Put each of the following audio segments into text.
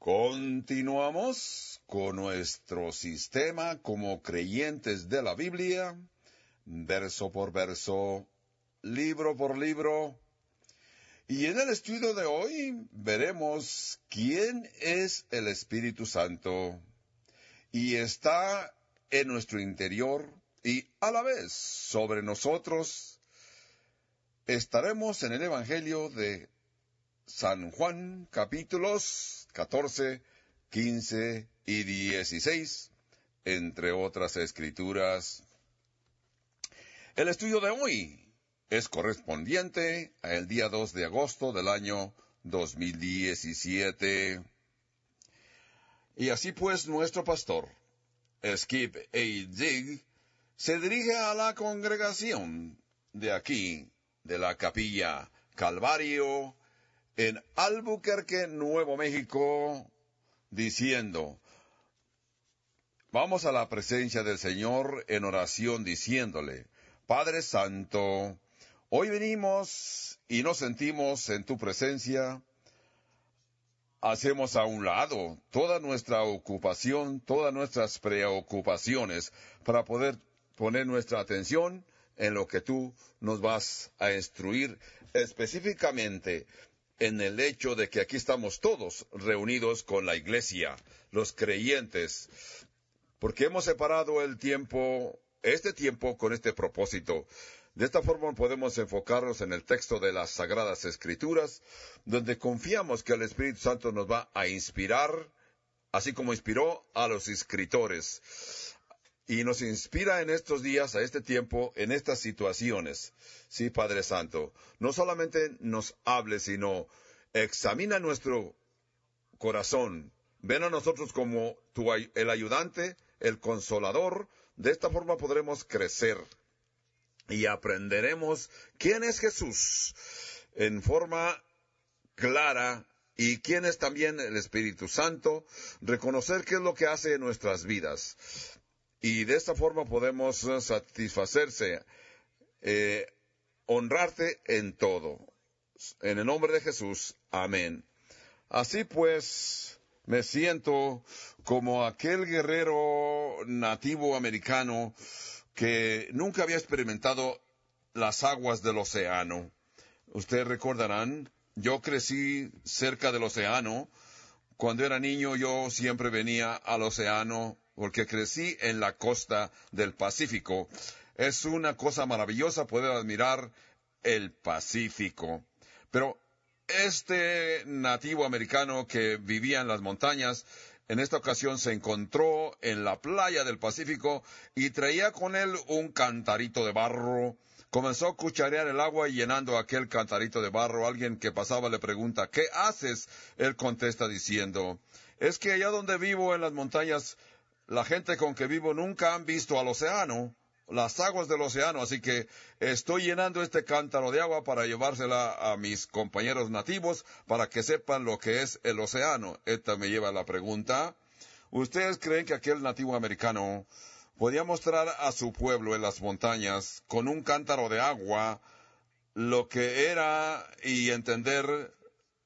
Continuamos con nuestro sistema como creyentes de la Biblia, verso por verso, libro por libro. Y en el estudio de hoy veremos quién es el Espíritu Santo. Y está en nuestro interior y a la vez sobre nosotros. Estaremos en el Evangelio de San Juan, capítulos 14, 15 y 16, entre otras escrituras. El estudio de hoy es correspondiente al día 2 de agosto del año 2017. Y así pues nuestro pastor, Skip A. Dig, se dirige a la congregación de aquí, de la Capilla Calvario, en Albuquerque, Nuevo México, diciendo, vamos a la presencia del Señor en oración diciéndole, Padre Santo, hoy venimos y nos sentimos en tu presencia, hacemos a un lado toda nuestra ocupación, todas nuestras preocupaciones, para poder poner nuestra atención en lo que tú nos vas a instruir específicamente en el hecho de que aquí estamos todos reunidos con la iglesia, los creyentes, porque hemos separado este tiempo con este propósito. De esta forma podemos enfocarnos en el texto de las Sagradas Escrituras, donde confiamos que el Espíritu Santo nos va a inspirar, así como inspiró a los escritores. Y nos inspira en estos días, a este tiempo, en estas situaciones. Sí, Padre Santo, no solamente nos hable, sino examina nuestro corazón. Ven a nosotros como el ayudante, el consolador. De esta forma podremos crecer y aprenderemos quién es Jesús en forma clara y quién es también el Espíritu Santo, reconocer qué es lo que hace en nuestras vidas. Y de esta forma podemos satisfacerse, honrarte en todo. En el nombre de Jesús, amén. Así pues, me siento como aquel guerrero nativo americano que nunca había experimentado las aguas del océano. Ustedes recordarán, yo crecí cerca del océano. Cuando era niño yo siempre venía al océano porque crecí en la costa del Pacífico. Es una cosa maravillosa poder admirar el Pacífico. Pero este nativo americano que vivía en las montañas, en esta ocasión se encontró en la playa del Pacífico y traía con él un cantarito de barro. Comenzó a cucharear el agua y llenando aquel cantarito de barro, alguien que pasaba le pregunta, ¿qué haces? Él contesta diciendo, es que allá donde vivo en las montañas, la gente con que vivo nunca han visto al océano, las aguas del océano, así que estoy llenando este cántaro de agua para llevársela a mis compañeros nativos para que sepan lo que es el océano. Esta me lleva a la pregunta, ¿ustedes creen que aquel nativo americano podía mostrar a su pueblo en las montañas con un cántaro de agua lo que era y entender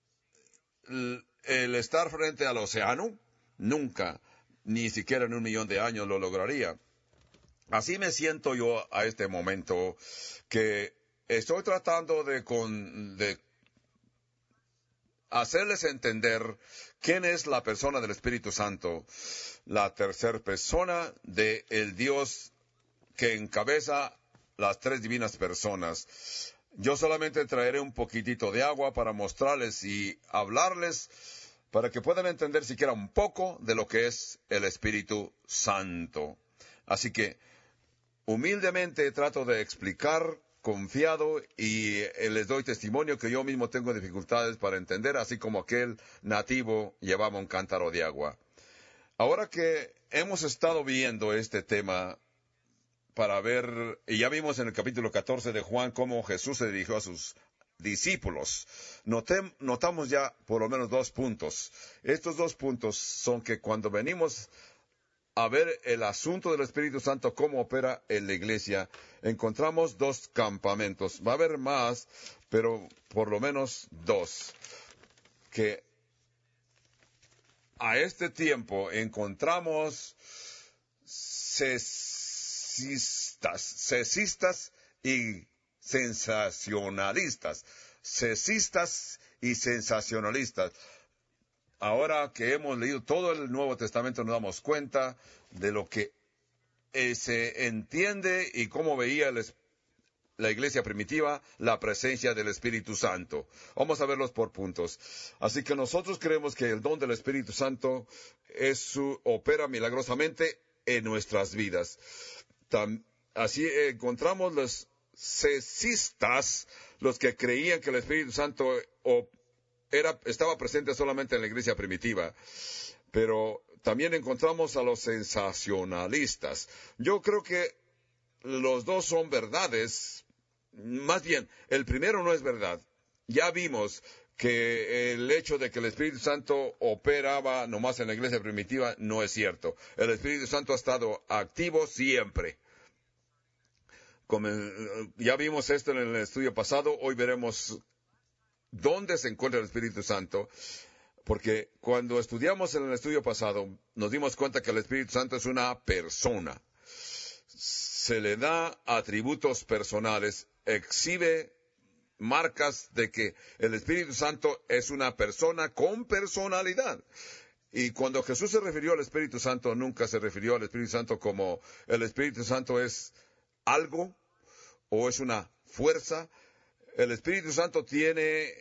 el estar frente al océano? Nunca, ni siquiera en 1,000,000 de años lo lograría. Así me siento yo a este momento, que estoy tratando de hacerles entender quién es la persona del Espíritu Santo, la tercera persona del Dios que encabeza las tres divinas personas. Yo solamente traeré un poquitito de agua para mostrarles y hablarles para que puedan entender siquiera un poco de lo que es el Espíritu Santo. Así que humildemente trato de explicar, confiado, y les doy testimonio que yo mismo tengo dificultades para entender, así como aquel nativo llevaba un cántaro de agua. Ahora que hemos estado viendo este tema para ver, y ya vimos en el capítulo 14 de Juan cómo Jesús se dirigió a sus discípulos, notamos ya por lo menos 2 puntos. Estos 2 puntos son que cuando venimos a ver el asunto del Espíritu Santo, cómo opera en la iglesia, encontramos 2 campamentos. Va a haber más, pero por lo menos 2. Que a este tiempo encontramos cesistas y sensacionalistas. Cesistas y sensacionalistas. Ahora que hemos leído todo el Nuevo Testamento nos damos cuenta de lo que se entiende y cómo veía la iglesia primitiva la presencia del Espíritu Santo. Vamos a verlos por puntos. Así que nosotros creemos que el don del Espíritu Santo opera milagrosamente en nuestras vidas. Así encontramos los cesistas, los que creían que el Espíritu Santo estaba presente solamente en la iglesia primitiva, pero también encontramos a los sensacionalistas. Yo creo que los dos son verdades. Más bien, el primero no es verdad. Ya vimos que el hecho de que el Espíritu Santo operaba nomás en la iglesia primitiva no es cierto. El Espíritu Santo ha estado activo siempre. Ya vimos esto en el estudio pasado. Hoy veremos dónde se encuentra el Espíritu Santo. Porque cuando estudiamos en el estudio pasado, nos dimos cuenta que el Espíritu Santo es una persona. Se le da atributos personales, exhibe marcas de que el Espíritu Santo es una persona con personalidad. Y cuando Jesús se refirió al Espíritu Santo, nunca se refirió al Espíritu Santo como el Espíritu Santo es algo o es una fuerza. El Espíritu Santo tiene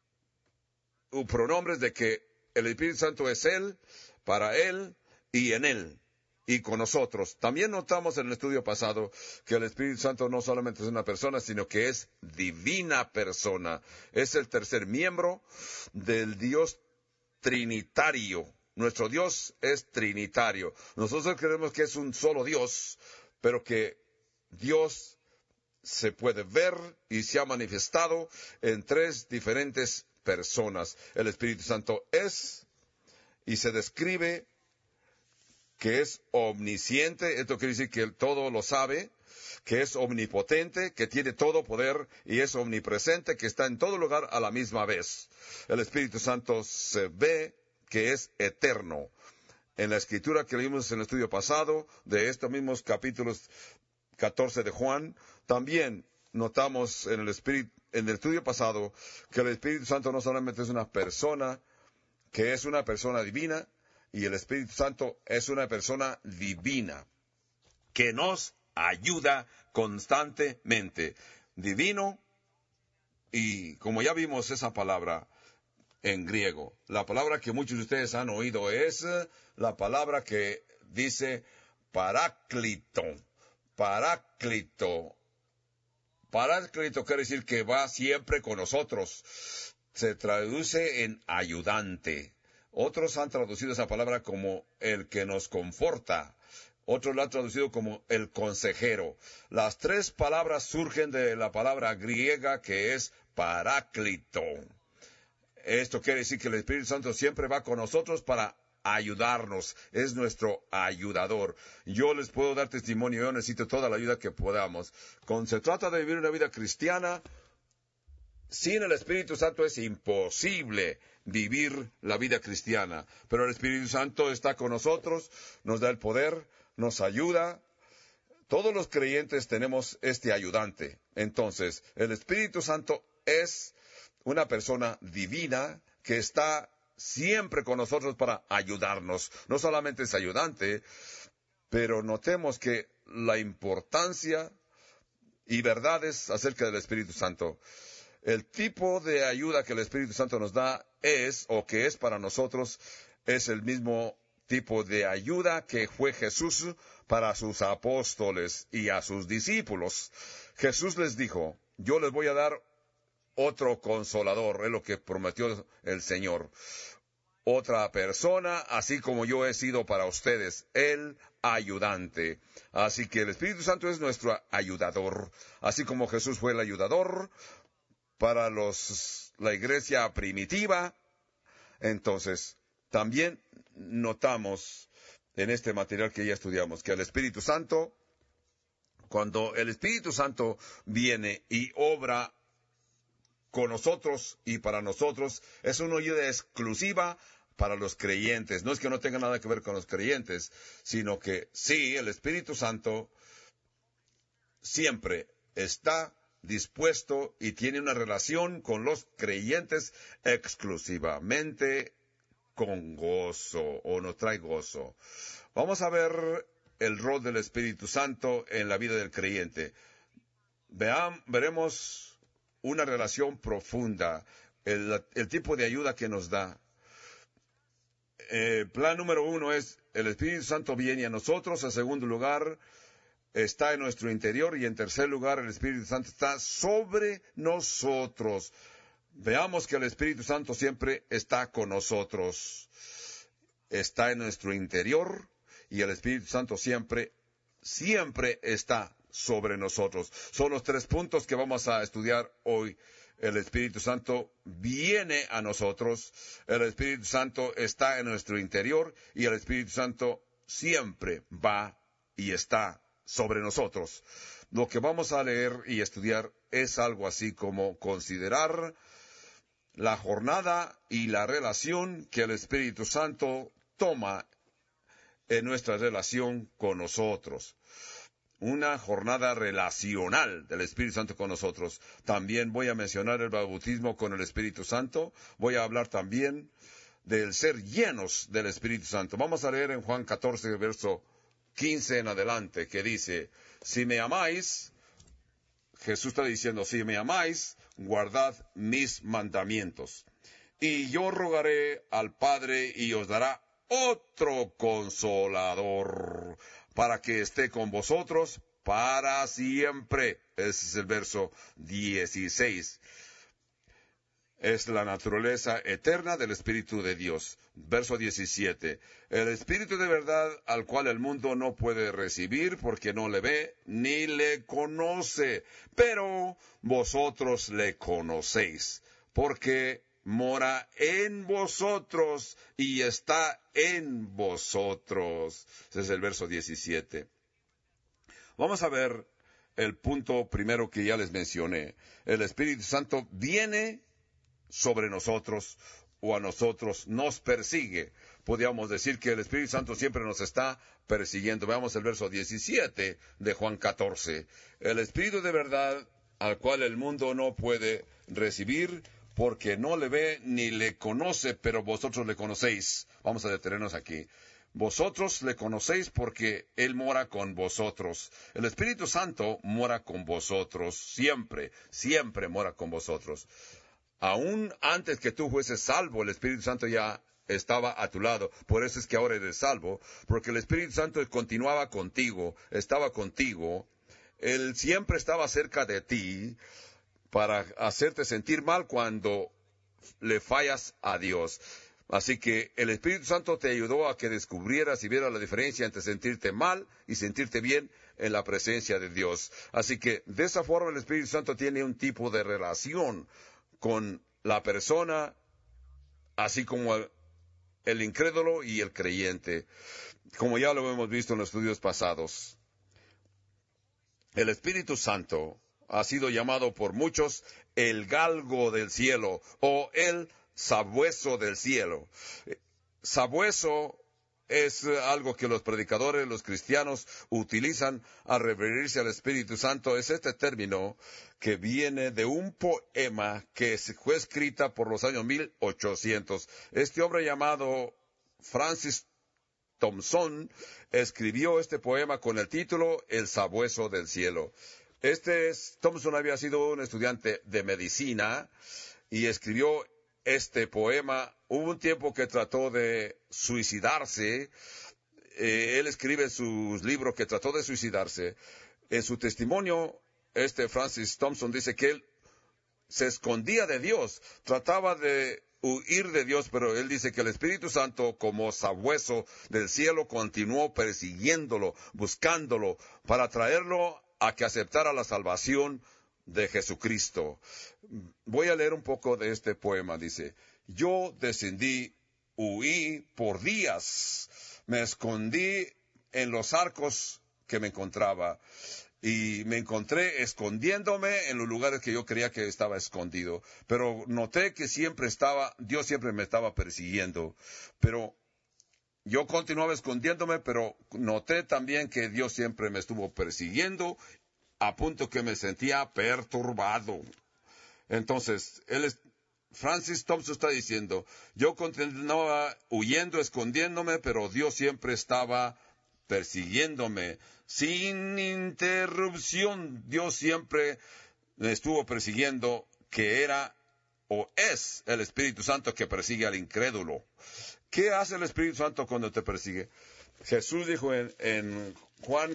pronombres de que el Espíritu Santo es Él, para Él y en Él. Y con nosotros. También notamos en el estudio pasado que el Espíritu Santo no solamente es una persona, sino que es divina persona. Es el tercer miembro del Dios trinitario. Nuestro Dios es trinitario. Nosotros creemos que es un solo Dios, pero que Dios se puede ver y se ha manifestado en tres diferentes personas. El Espíritu Santo es y se describe que es omnisciente, esto quiere decir que todo lo sabe, que es omnipotente, que tiene todo poder y es omnipresente, que está en todo lugar a la misma vez. El Espíritu Santo se ve que es eterno. En la escritura que leímos en el estudio pasado, de estos mismos capítulos 14 de Juan, también notamos en el estudio pasado que el Espíritu Santo no solamente es una persona, que es una persona divina, y el Espíritu Santo es una persona divina que nos ayuda constantemente. Divino, y como ya vimos esa palabra en griego, la palabra que muchos de ustedes han oído es la palabra que dice paráclito. Paráclito. Paráclito quiere decir que va siempre con nosotros. Se traduce en ayudante. Otros han traducido esa palabra como el que nos conforta. Otros la han traducido como el consejero. Las tres palabras surgen de la palabra griega que es paráclito. Esto quiere decir que el Espíritu Santo siempre va con nosotros para ayudarnos. Es nuestro ayudador. Yo les puedo dar testimonio. Yo necesito toda la ayuda que podamos. Cuando se trata de vivir una vida cristiana, sin el Espíritu Santo es imposible vivir la vida cristiana. Pero el Espíritu Santo está con nosotros, nos da el poder, nos ayuda. Todos los creyentes tenemos este ayudante. Entonces, el Espíritu Santo es una persona divina que está siempre con nosotros para ayudarnos. No solamente es ayudante, pero notemos que la importancia y verdades acerca del Espíritu Santo. El tipo de ayuda que el Espíritu Santo nos da es para nosotros, es el mismo tipo de ayuda que fue Jesús para sus apóstoles y a sus discípulos. Jesús les dijo, yo les voy a dar otro consolador, es lo que prometió el Señor. Otra persona, así como yo he sido para ustedes, el ayudante. Así que el Espíritu Santo es nuestro ayudador, así como Jesús fue el ayudador para la iglesia primitiva. Entonces, también notamos en este material que ya estudiamos que el Espíritu Santo, cuando el Espíritu Santo viene y obra con nosotros y para nosotros, es una ayuda exclusiva para los creyentes. No es que no tenga nada que ver con los creyentes, sino que sí, el Espíritu Santo siempre está dispuesto y tiene una relación con los creyentes exclusivamente con gozo, o nos trae gozo. Vamos a ver el rol del Espíritu Santo en la vida del creyente. Veremos una relación profunda, el tipo de ayuda que nos da. Plan número 1 es, el Espíritu Santo viene a nosotros. En segundo lugar, está en nuestro interior. Y en tercer lugar, el Espíritu Santo está sobre nosotros. Veamos que el Espíritu Santo siempre está con nosotros. Está en nuestro interior y el Espíritu Santo siempre está sobre nosotros. Son los 3 puntos que vamos a estudiar hoy. El Espíritu Santo viene a nosotros, el Espíritu Santo está en nuestro interior y el Espíritu Santo siempre va y está sobre nosotros. Lo que vamos a leer y estudiar es algo así como considerar la jornada y la relación que el Espíritu Santo toma en nuestra relación con nosotros. Una jornada relacional del Espíritu Santo con nosotros. También voy a mencionar el bautismo con el Espíritu Santo. Voy a hablar también del ser llenos del Espíritu Santo. Vamos a leer en Juan 14, verso 15 en adelante, que dice, si me amáis, Jesús está diciendo, si me amáis, guardad mis mandamientos. Y yo rogaré al Padre y os dará otro consolador, para que esté con vosotros para siempre. Ese es el verso 16. Es la naturaleza eterna del Espíritu de Dios. Verso 17. El Espíritu de verdad al cual el mundo no puede recibir porque no le ve ni le conoce. Pero vosotros le conocéis porque mora en vosotros y está en vosotros. Ese es el verso 17. Vamos a ver el punto primero que ya les mencioné. El Espíritu Santo viene sobre nosotros o a nosotros nos persigue. Podríamos decir que el Espíritu Santo siempre nos está persiguiendo. Veamos el verso 17 de Juan 14. El Espíritu de verdad al cual el mundo no puede recibir porque no le ve ni le conoce, pero vosotros le conocéis. Vamos a detenernos aquí. Vosotros le conocéis porque Él mora con vosotros. El Espíritu Santo mora con vosotros. Siempre, siempre mora con vosotros. Aún antes que tú fueses salvo, el Espíritu Santo ya estaba a tu lado. Por eso es que ahora eres salvo. Porque el Espíritu Santo continuaba contigo, estaba contigo. Él siempre estaba cerca de ti para hacerte sentir mal cuando le fallas a Dios. Así que el Espíritu Santo te ayudó a que descubrieras y vieras la diferencia entre sentirte mal y sentirte bien en la presencia de Dios. Así que de esa forma el Espíritu Santo tiene un tipo de relación con la persona, así como el incrédulo y el creyente, como ya lo hemos visto en los estudios pasados. El Espíritu Santo ha sido llamado por muchos el galgo del cielo o el sabueso del cielo. Sabueso es algo que los predicadores, los cristianos, utilizan a referirse al Espíritu Santo. Es este término que viene de un poema que fue escrita por los años 1800. Este hombre llamado Francis Thompson escribió este poema con el título El sabueso del cielo. Thompson había sido un estudiante de medicina y escribió este poema. Hubo un tiempo que trató de suicidarse. Él escribe en sus libros que trató de suicidarse. En su testimonio, Francis Thompson dice que él se escondía de Dios, trataba de huir de Dios, pero él dice que el Espíritu Santo, como sabueso del cielo, continuó persiguiéndolo, buscándolo, para traerlo a que aceptara la salvación de Jesucristo. Voy a leer un poco de este poema. Dice, yo descendí, huí por días, me escondí en los arcos que me encontraba, y me encontré escondiéndome en los lugares que yo creía que estaba escondido. Pero noté que Dios siempre me estaba persiguiendo. Pero yo continuaba escondiéndome, pero noté también que Dios siempre me estuvo persiguiendo, a punto que me sentía perturbado. Entonces, Francis Thompson está diciendo, yo continuaba huyendo, escondiéndome, pero Dios siempre estaba persiguiéndome. Sin interrupción, Dios siempre me estuvo persiguiendo, que era o es el Espíritu Santo que persigue al incrédulo. ¿Qué hace el Espíritu Santo cuando te persigue? Jesús dijo en Juan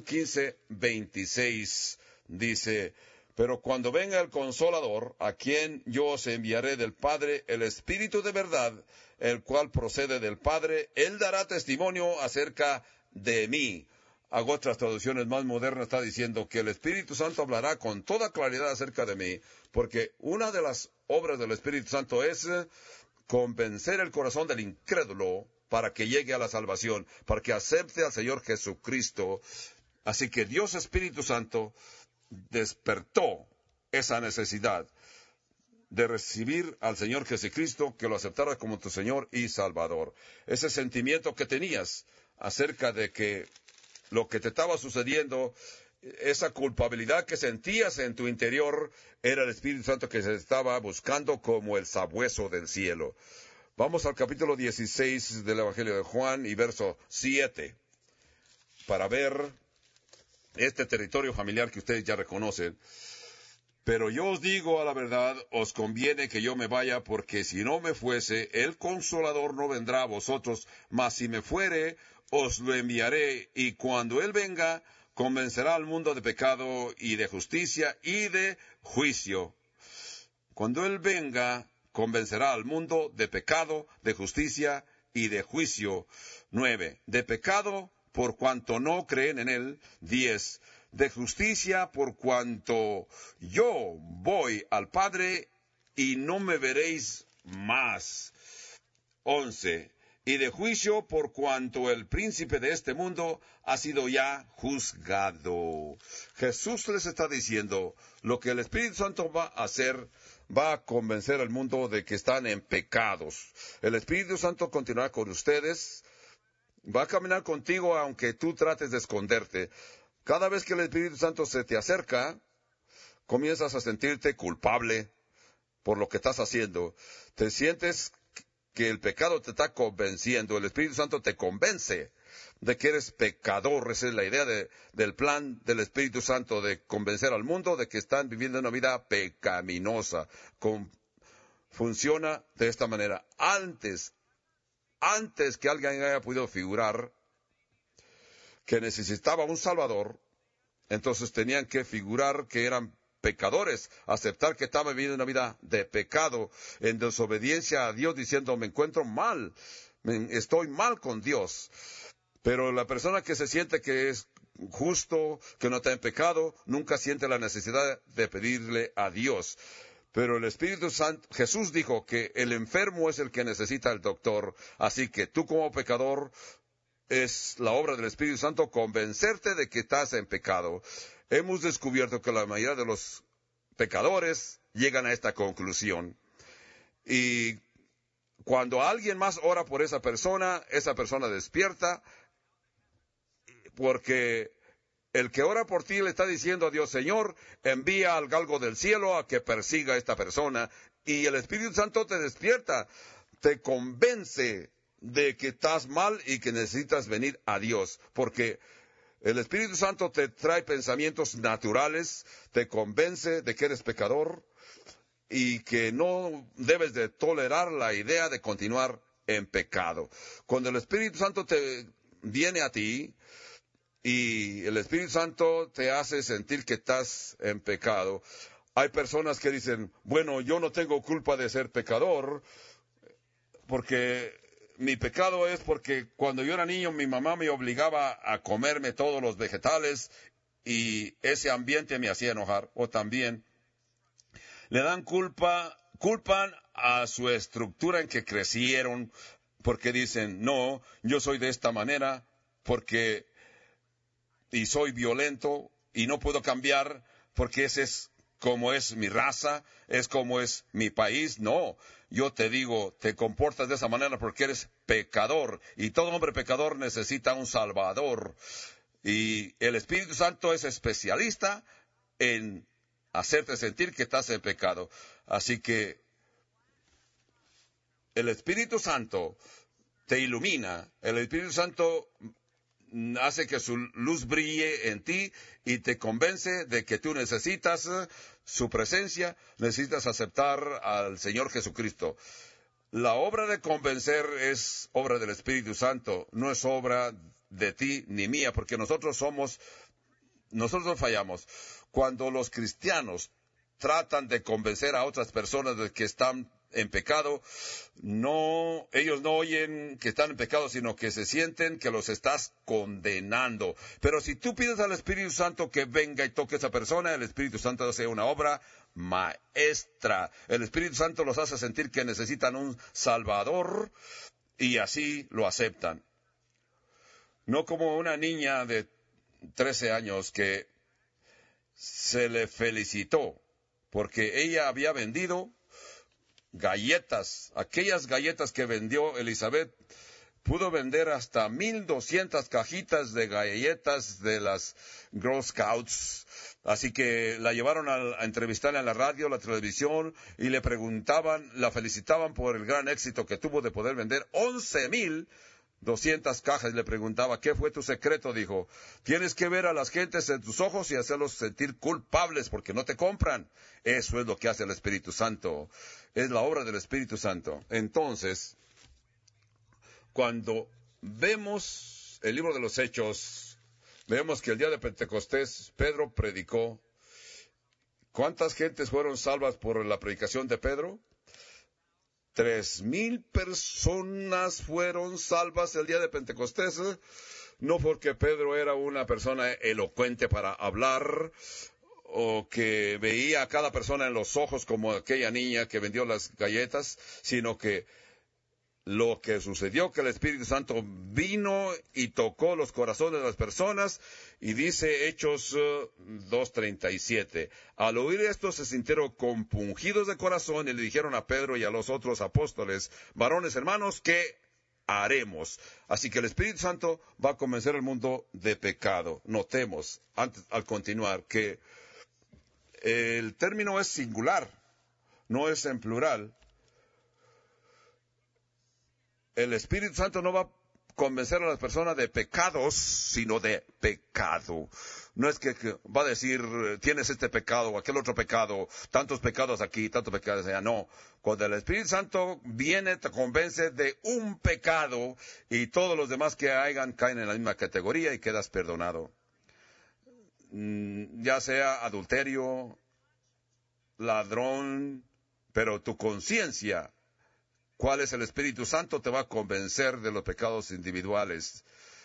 15:26, dice, pero cuando venga el Consolador, a quien yo os enviaré del Padre, el Espíritu de verdad, el cual procede del Padre, Él dará testimonio acerca de mí. Hago otras traducciones más modernas, está diciendo que el Espíritu Santo hablará con toda claridad acerca de mí, porque una de las obras del Espíritu Santo es convencer el corazón del incrédulo para que llegue a la salvación, para que acepte al Señor Jesucristo. Así que Dios Espíritu Santo despertó esa necesidad de recibir al Señor Jesucristo, que lo aceptara como tu Señor y Salvador. Ese sentimiento que tenías acerca de que lo que te estaba sucediendo, esa culpabilidad que sentías en tu interior, era el Espíritu Santo que se estaba buscando como el sabueso del cielo. Vamos al capítulo 16 del Evangelio de Juan y verso 7, para ver este territorio familiar que ustedes ya reconocen. Pero yo os digo a la verdad, os conviene que yo me vaya, porque si no me fuese, el Consolador no vendrá a vosotros, mas si me fuere, os lo enviaré, y cuando Él venga, convencerá al mundo de pecado y de justicia y de juicio. Cuando Él venga, convencerá al mundo de pecado, de justicia y de juicio. 9. De pecado, por cuanto no creen en Él. 10. De justicia, por cuanto yo voy al Padre y no me veréis más. 11. Y de juicio, por cuanto el príncipe de este mundo ha sido ya juzgado. Jesús les está diciendo, lo que el Espíritu Santo va a hacer, va a convencer al mundo de que están en pecados. El Espíritu Santo continuará con ustedes, va a caminar contigo aunque tú trates de esconderte. Cada vez que el Espíritu Santo se te acerca, comienzas a sentirte culpable por lo que estás haciendo. Te sientes que el pecado te está convenciendo. El Espíritu Santo te convence de que eres pecador. Esa es la idea del plan del Espíritu Santo, de convencer al mundo de que están viviendo una vida pecaminosa. Funciona de esta manera. Antes que alguien haya podido figurar que necesitaba un Salvador, entonces tenían que figurar que eran pecadores, aceptar que estaban viviendo una vida de pecado, en desobediencia a Dios, diciendo, me encuentro mal, estoy mal con Dios. Pero la persona que se siente que es justo, que no está en pecado, nunca siente la necesidad de pedirle a Dios. Pero el Espíritu Santo, Jesús dijo que el enfermo es el que necesita al doctor, así que tú como pecador, es la obra del Espíritu Santo convencerte de que estás en pecado. Hemos descubierto que la mayoría de los pecadores llegan a esta conclusión. Y cuando alguien más ora por esa persona despierta, porque el que ora por ti le está diciendo a Dios, Señor, envía al galgo del cielo a que persiga a esta persona. Y el Espíritu Santo te despierta, te convence de que estás mal y que necesitas venir a Dios, porque el Espíritu Santo te trae pensamientos naturales, te convence de que eres pecador y que no debes de tolerar la idea de continuar en pecado. Cuando el Espíritu Santo te viene a ti y el Espíritu Santo te hace sentir que estás en pecado, hay personas que dicen, bueno, yo no tengo culpa de ser pecador, porque mi pecado es porque cuando yo era niño mi mamá me obligaba a comerme todos los vegetales y ese ambiente me hacía enojar. O también le dan culpan a su estructura en que crecieron, porque dicen, no, yo soy de esta manera y soy violento y no puedo cambiar porque ese es como es mi raza, es como es mi país. No, yo te digo, te comportas de esa manera porque eres pecador, y todo hombre pecador necesita un Salvador. Y el Espíritu Santo es especialista en hacerte sentir que estás en pecado. Así que el Espíritu Santo te ilumina, el Espíritu Santo hace que su luz brille en ti y te convence de que tú necesitas su presencia, necesitas aceptar al Señor Jesucristo. La obra de convencer es obra del Espíritu Santo, no es obra de ti ni mía, porque nosotros fallamos. Cuando los cristianos tratan de convencer a otras personas de que están en pecado, ellos no oyen que están en pecado, sino que se sienten que los estás condenando. Pero si tú pides al Espíritu Santo que venga y toque a esa persona, el Espíritu Santo hace una obra maestra. El Espíritu Santo los hace sentir que necesitan un Salvador, y así lo aceptan. No como una niña de 13 años que se le felicitó porque ella había vendido galletas. Aquellas galletas que vendió Elizabeth, pudo vender hasta 1,200 cajitas de galletas de las Girl Scouts. Así que la llevaron a entrevistarla en la radio, la televisión, y le preguntaban, la felicitaban por el gran éxito que tuvo de poder vender 11,200 cajas. Le preguntaba, ¿qué fue tu secreto? Dijo, tienes que ver a las gentes en tus ojos y hacerlos sentir culpables porque no te compran. Eso es lo que hace el Espíritu Santo. Es la obra del Espíritu Santo. Entonces, cuando vemos el libro de los Hechos, vemos que el día de Pentecostés Pedro predicó. ¿Cuántas gentes fueron salvas por la predicación de Pedro? 3,000 personas fueron salvas el día de Pentecostés. No porque Pedro era una persona elocuente para hablar, o que veía a cada persona en los ojos como aquella niña que vendió las galletas, sino que lo que sucedió, que el Espíritu Santo vino y tocó los corazones de las personas, y dice Hechos 2:37, al oír esto se sintieron compungidos de corazón y le dijeron a Pedro y a los otros apóstoles, varones hermanos, ¿qué haremos? Así que el Espíritu Santo va a convencer al mundo de pecado. Notemos, al continuar, que el término es singular, no es en plural. El Espíritu Santo no va a convencer a las personas de pecados, sino de pecado. No es que va a decir, tienes este pecado o aquel otro pecado, tantos pecados aquí, tantos pecados allá. No. Cuando el Espíritu Santo viene, te convence de un pecado, y todos los demás que hagan caen en la misma categoría y quedas perdonado. Ya sea adulterio, ladrón, pero tu conciencia, ¿cuál es el Espíritu Santo? Te va a convencer de los pecados individuales.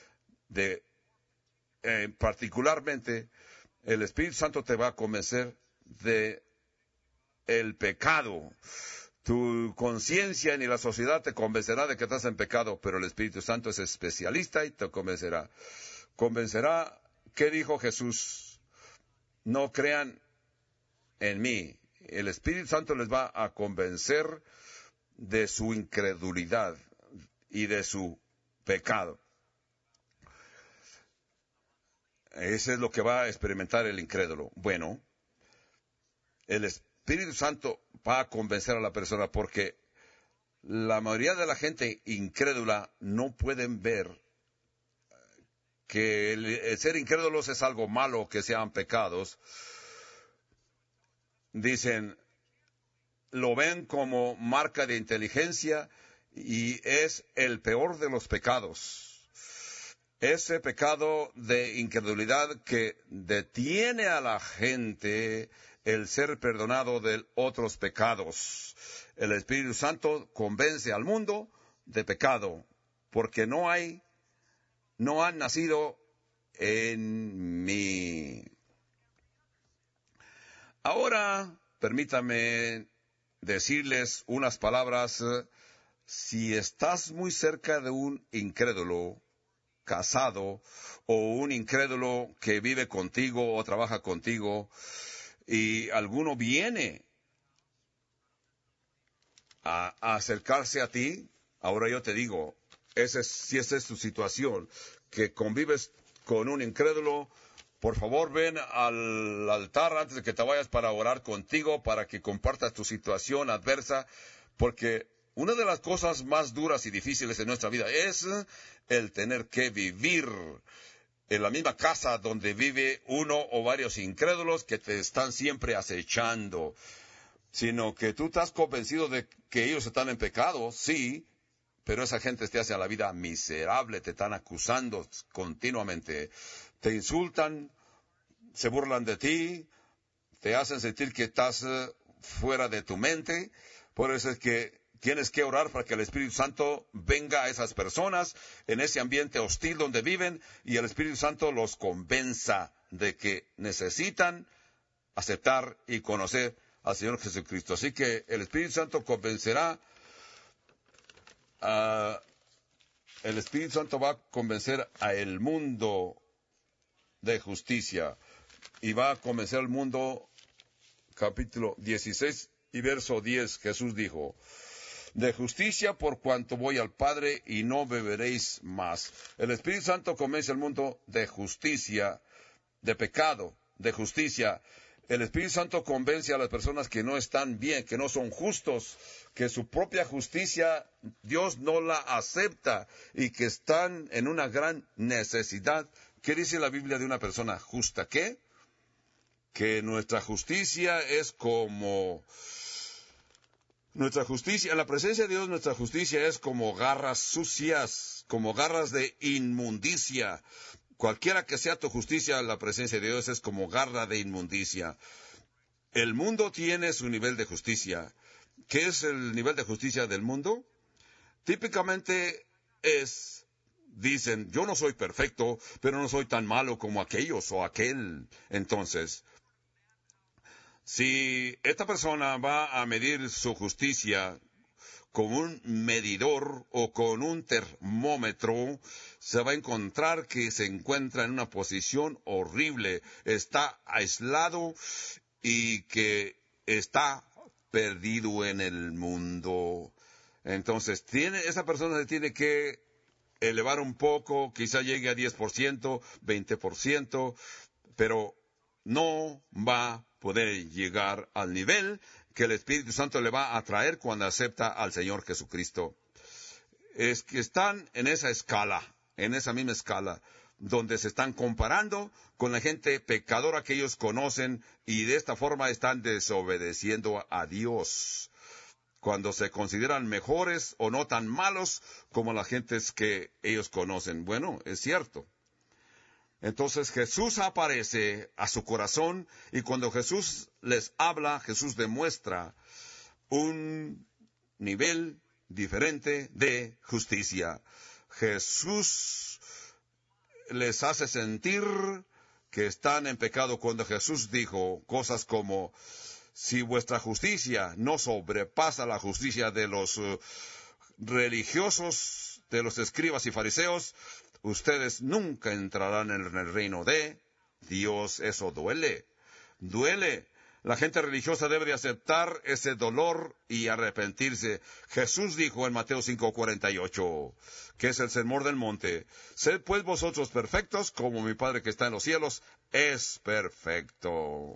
Particularmente, el Espíritu Santo te va a convencer de el pecado. Tu conciencia ni la sociedad te convencerá de que estás en pecado, pero el Espíritu Santo es especialista y te convencerá. Convencerá, ¿qué dijo Jesús? No crean en mí. El Espíritu Santo les va a convencer de su incredulidad y de su pecado. Eso es lo que va a experimentar el incrédulo. Bueno, el Espíritu Santo va a convencer a la persona, porque la mayoría de la gente incrédula no pueden ver que el ser incrédulos es algo malo, que sean pecados. Dicen, lo ven como marca de inteligencia, y es el peor de los pecados. Ese pecado de incredulidad que detiene a la gente el ser perdonado de otros pecados. El Espíritu Santo convence al mundo de pecado, porque no han nacido en mí. Ahora, permítame decirles unas palabras. Si estás muy cerca de un incrédulo, casado o un incrédulo que vive contigo o trabaja contigo y alguno viene a acercarse a ti, ahora yo te digo, si esa es tu situación, que convives con un incrédulo, por favor ven al altar antes de que te vayas para orar contigo, para que compartas tu situación adversa, porque una de las cosas más duras y difíciles en nuestra vida es el tener que vivir en la misma casa donde vive uno o varios incrédulos que te están siempre acechando, sino que tú estás convencido de que ellos están en pecado, sí, pero esa gente te hace a la vida miserable, te están acusando continuamente, te insultan, se burlan de ti, te hacen sentir que estás fuera de tu mente. Por eso es que tienes que orar para que el Espíritu Santo venga a esas personas en ese ambiente hostil donde viven y el Espíritu Santo los convenza de que necesitan aceptar y conocer al Señor Jesucristo. Así que el Espíritu Santo convencerá, el Espíritu Santo va a convencer a el mundo de justicia y va a convencer al mundo. Capítulo 16 y verso 10, Jesús dijo, de justicia por cuanto voy al Padre y no beberéis más. El Espíritu Santo convence al mundo de justicia, de pecado, de justicia. El Espíritu Santo convence a las personas que no están bien, que no son justos, que su propia justicia Dios no la acepta y que están en una gran necesidad. ¿Qué dice la Biblia de una persona justa? ¿Qué? Que nuestra justicia es como... en la presencia de Dios, nuestra justicia es como garras sucias, como garras de inmundicia. Cualquiera que sea tu justicia, la presencia de Dios es como garra de inmundicia. El mundo tiene su nivel de justicia. ¿Qué es el nivel de justicia del mundo? Típicamente dicen, yo no soy perfecto, pero no soy tan malo como aquellos o aquel. Entonces, si esta persona va a medir su justicia con un medidor o con un termómetro, se va a encontrar que se encuentra en una posición horrible, está aislado y que está perdido en el mundo. Entonces, esa persona se tiene que elevar un poco, quizá llegue a 10%, 20%, pero no va a poder llegar al nivel que el Espíritu Santo le va a traer cuando acepta al Señor Jesucristo. Es que están en esa escala, en esa misma escala, donde se están comparando con la gente pecadora que ellos conocen y de esta forma están desobedeciendo a Dios, cuando se consideran mejores o no tan malos como las gentes que ellos conocen. Bueno, es cierto. Entonces Jesús aparece a su corazón y cuando Jesús les habla, Jesús demuestra un nivel diferente de justicia. Jesús les hace sentir que están en pecado cuando Jesús dijo cosas como, si vuestra justicia no sobrepasa la justicia de los religiosos, de los escribas y fariseos, ustedes nunca entrarán en el reino de Dios. Eso duele. Duele. La gente religiosa debe de aceptar ese dolor y arrepentirse. Jesús dijo en Mateo 5:48, que es el sermón del monte, sed pues vosotros perfectos, como mi Padre que está en los cielos es perfecto.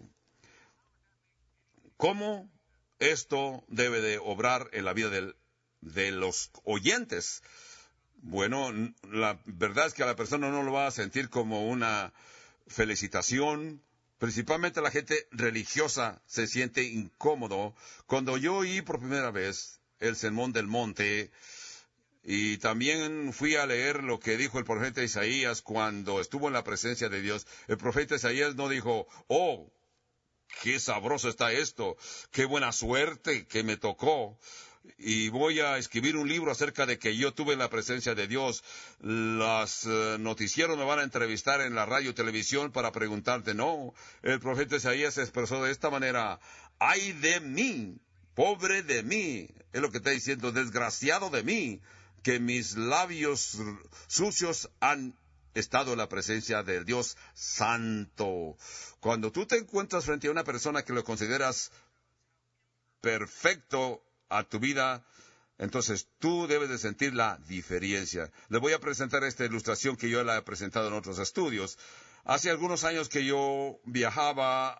¿Cómo esto debe de obrar en la vida de los oyentes? Bueno, la verdad es que a la persona no lo va a sentir como una felicitación. Principalmente la gente religiosa se siente incómodo. Cuando yo oí por primera vez el Sermón del Monte, y también fui a leer lo que dijo el profeta Isaías cuando estuvo en la presencia de Dios, el profeta Isaías no dijo, oh, qué sabroso está esto, qué buena suerte que me tocó, y voy a escribir un libro acerca de que yo tuve la presencia de Dios. Las noticieros me van a entrevistar en la radio y televisión para preguntarte. No, el profeta Isaías se expresó de esta manera, ay de mí, pobre de mí, es lo que está diciendo, desgraciado de mí, que mis labios sucios han estado en la presencia del Dios Santo. Cuando tú te encuentras frente a una persona que lo consideras perfecto a tu vida, entonces tú debes de sentir la diferencia. Les voy a presentar esta ilustración que yo la he presentado en otros estudios. Hace algunos años que yo viajaba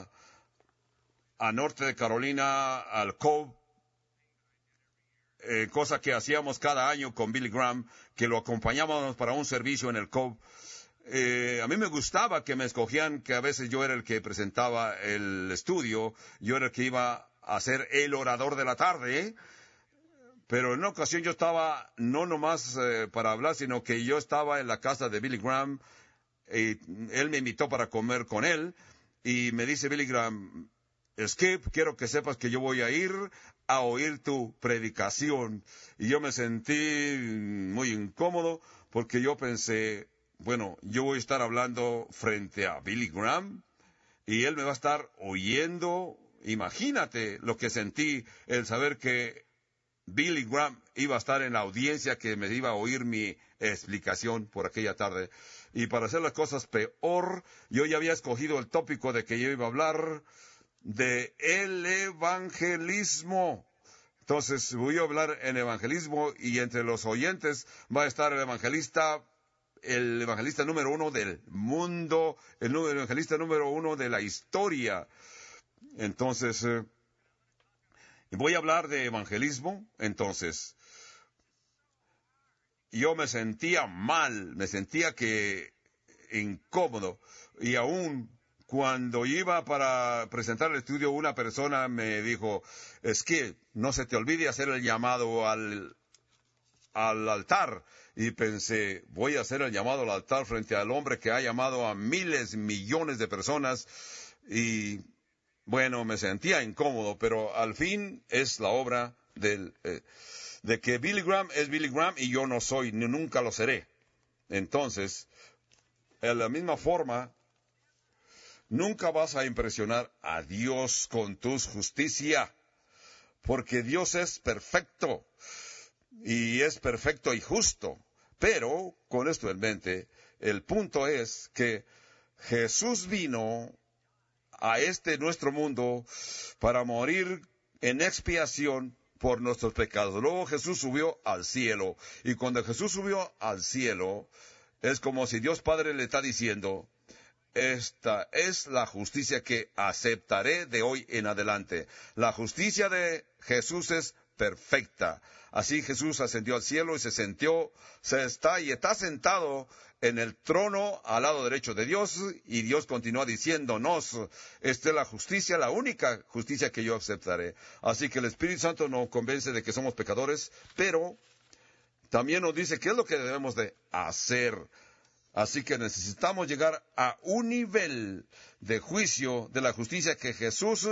a norte de Carolina, al Cove, cosa que hacíamos cada año con Billy Graham, que lo acompañábamos para un servicio en el Cove. A mí me gustaba que me escogían, que a veces yo era el que presentaba el estudio, yo era el que iba a ser el orador de la tarde, pero en una ocasión yo estaba, no nomás para hablar, sino que yo estaba en la casa de Billy Graham, y él me invitó para comer con él, y me dice Billy Graham, Skip, quiero que sepas que yo voy a ir a oír tu predicación. Y yo me sentí muy incómodo, porque yo pensé, bueno, yo voy a estar hablando frente a Billy Graham, y él me va a estar oyendo. Imagínate lo que sentí, el saber que Billy Graham iba a estar en la audiencia, que me iba a oír mi explicación por aquella tarde. Y para hacer las cosas peor, yo ya había escogido el tópico de que yo iba a hablar de el evangelismo. Entonces voy a hablar en evangelismo, y entre los oyentes va a estar el evangelista número 1 del mundo, el evangelista número 1 de la historia. Entonces, voy a hablar de evangelismo. Entonces, yo me sentía mal, me sentía incómodo, y aún cuando iba para presentar el estudio, una persona me dijo, es que no se te olvide hacer el llamado al altar. Y pensé, voy a hacer el llamado al altar frente al hombre que ha llamado a miles, millones de personas. Y bueno, me sentía incómodo, pero al fin es la obra de que Billy Graham es Billy Graham y yo no soy, ni nunca lo seré. Entonces, de la misma forma, nunca vas a impresionar a Dios con tu justicia, porque Dios es perfecto, y es perfecto y justo. Pero, con esto en mente, el punto es que Jesús vino a nuestro mundo para morir en expiación por nuestros pecados. Luego Jesús subió al cielo, y cuando Jesús subió al cielo, es como si Dios Padre le está diciendo, esta es la justicia que aceptaré de hoy en adelante. La justicia de Jesús es perfecta. Así Jesús ascendió al cielo y está sentado en el trono al lado derecho de Dios, y Dios continúa diciéndonos, esta es la justicia, la única justicia que yo aceptaré. Así que el Espíritu Santo nos convence de que somos pecadores, pero también nos dice qué es lo que debemos de hacer. Así que necesitamos llegar a un nivel de juicio de la justicia que Jesús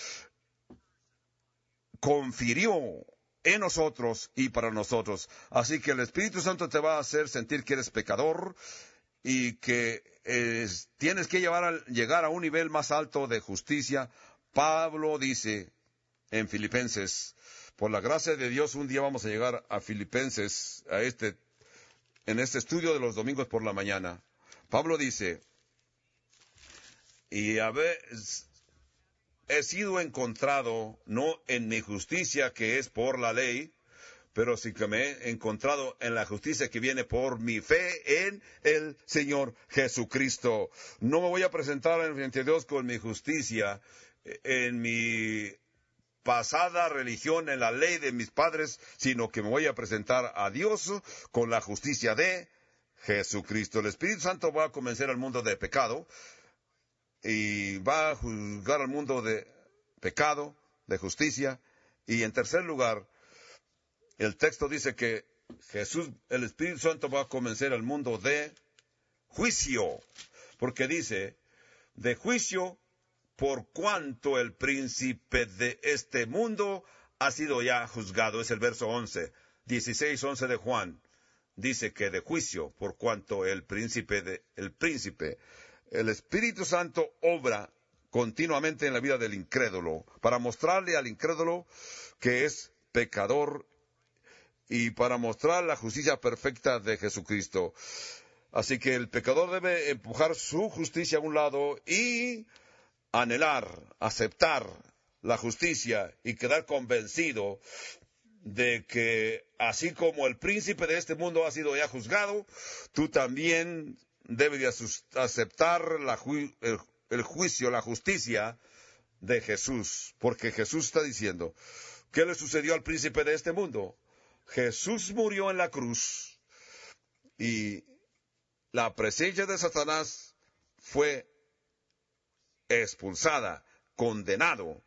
confirió en nosotros y para nosotros. Así que el Espíritu Santo te va a hacer sentir que eres pecador, y que tienes que llegar a un nivel más alto de justicia. Pablo dice en Filipenses, por la gracia de Dios, un día vamos a llegar a Filipenses, en este estudio de los domingos por la mañana. Pablo dice, y he sido encontrado, no en mi justicia que es por la ley, pero sí que me he encontrado en la justicia que viene por mi fe en el Señor Jesucristo. No me voy a presentar frente a Dios con mi justicia, en mi pasada religión, en la ley de mis padres, sino que me voy a presentar a Dios con la justicia de Jesucristo. El Espíritu Santo va a convencer al mundo de pecado, y va a juzgar al mundo de pecado, de justicia. Y en tercer lugar, el texto dice que el Espíritu Santo va a convencer al mundo de juicio, porque dice, de juicio, por cuanto el príncipe de este mundo ha sido ya juzgado. Es el verso 16:11 de Juan. Dice que de juicio, por cuanto el Espíritu Santo obra continuamente en la vida del incrédulo, para mostrarle al incrédulo que es pecador y para mostrar la justicia perfecta de Jesucristo. Así que el pecador debe empujar su justicia a un lado y anhelar, aceptar la justicia y quedar convencido de que así como el príncipe de este mundo ha sido ya juzgado, tú también debes de aceptar el juicio, la justicia de Jesús, porque Jesús está diciendo, ¿qué le sucedió al príncipe de este mundo? Jesús murió en la cruz y la presencia de Satanás fue expulsada, condenado,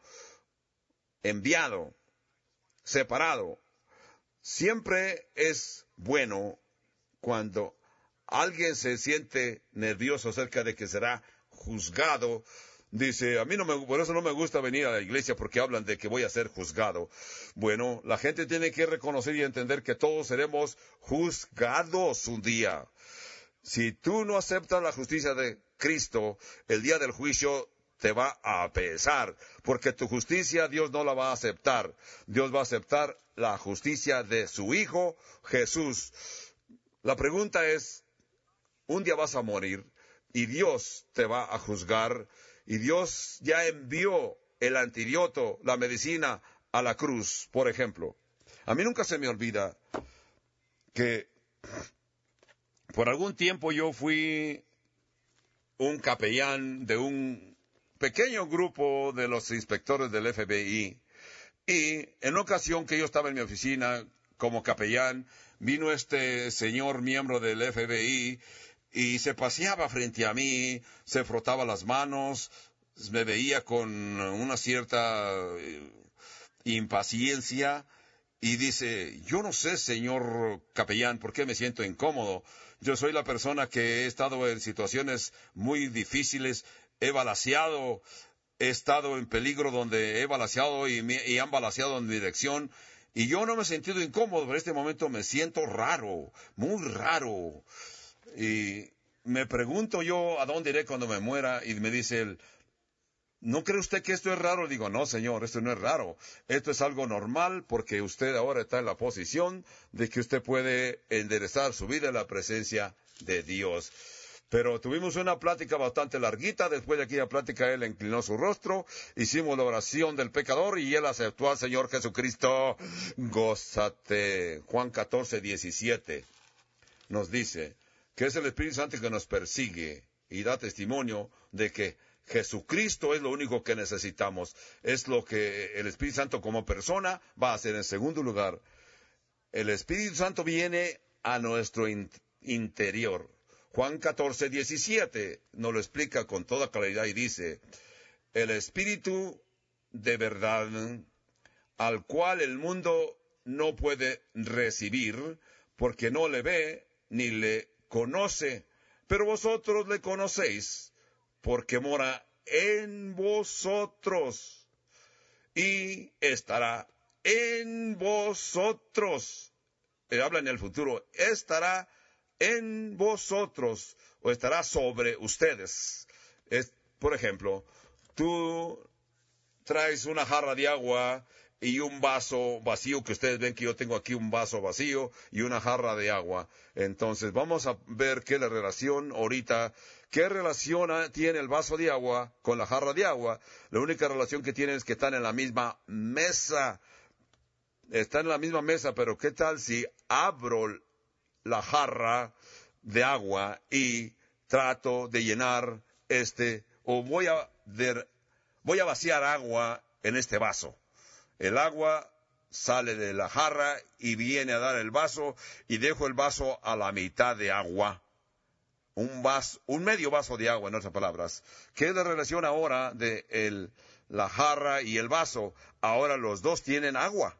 enviado, separado. Siempre es bueno cuando alguien se siente nervioso acerca de que será juzgado. Dice, por eso no me gusta venir a la iglesia porque hablan de que voy a ser juzgado. Bueno, la gente tiene que reconocer y entender que todos seremos juzgados un día. Si tú no aceptas la justicia de Cristo, el día del juicio te va a pesar, porque tu justicia Dios no la va a aceptar. Dios va a aceptar la justicia de su Hijo Jesús. La pregunta es, un día vas a morir y Dios te va a juzgar, y Dios ya envió el antídoto, la medicina, a la cruz, por ejemplo. A mí nunca se me olvida que por algún tiempo yo fui un capellán de un pequeño grupo de los inspectores del FBI, y en una ocasión que yo estaba en mi oficina como capellán, vino este señor miembro del FBI y se paseaba frente a mí, se frotaba las manos, me veía con una cierta impaciencia y dice, yo no sé, señor capellán, por qué me siento incómodo. Yo soy la persona que he estado en situaciones muy difíciles, he balaceado, he estado en peligro donde he balaceado y han balaceado en mi dirección, y yo no me he sentido incómodo, pero en este momento me siento raro, muy raro. Y me pregunto yo a dónde iré cuando me muera, y me dice él, ¿no cree usted que esto es raro? Digo, no, señor, esto no es raro. Esto es algo normal porque usted ahora está en la posición de que usted puede enderezar su vida en la presencia de Dios. Pero tuvimos una plática bastante larguita. Después de aquella plática él inclinó su rostro, hicimos la oración del pecador y él aceptó al Señor Jesucristo. Gózate. Juan 14:17 nos dice que es el Espíritu Santo que nos persigue y da testimonio de que Jesucristo es lo único que necesitamos. Es lo que el Espíritu Santo como persona va a hacer. En segundo lugar, el Espíritu Santo viene a nuestro interior. Juan 14:17 nos lo explica con toda claridad y dice, el Espíritu de verdad, al cual el mundo no puede recibir, porque no le ve ni le conoce, pero vosotros le conocéis, porque mora en vosotros y estará en vosotros. Habla en el futuro, estará en vosotros o estará sobre ustedes. Por ejemplo, tú traes una jarra de agua y un vaso vacío, que ustedes ven que yo tengo aquí un vaso vacío y una jarra de agua. Entonces vamos a ver qué es la relación ahorita. ¿Qué relación tiene el vaso de agua con la jarra de agua? La única relación que tienen es que están en la misma mesa. Están en la misma mesa, pero ¿qué tal si abro la jarra de agua y trato de llenar o voy a vaciar agua en este vaso? El agua sale de la jarra y viene a dar el vaso y dejo el vaso a la mitad de agua. Un medio vaso de agua, en otras palabras. ¿Qué es la relación ahora de la jarra y el vaso? Ahora los dos tienen agua.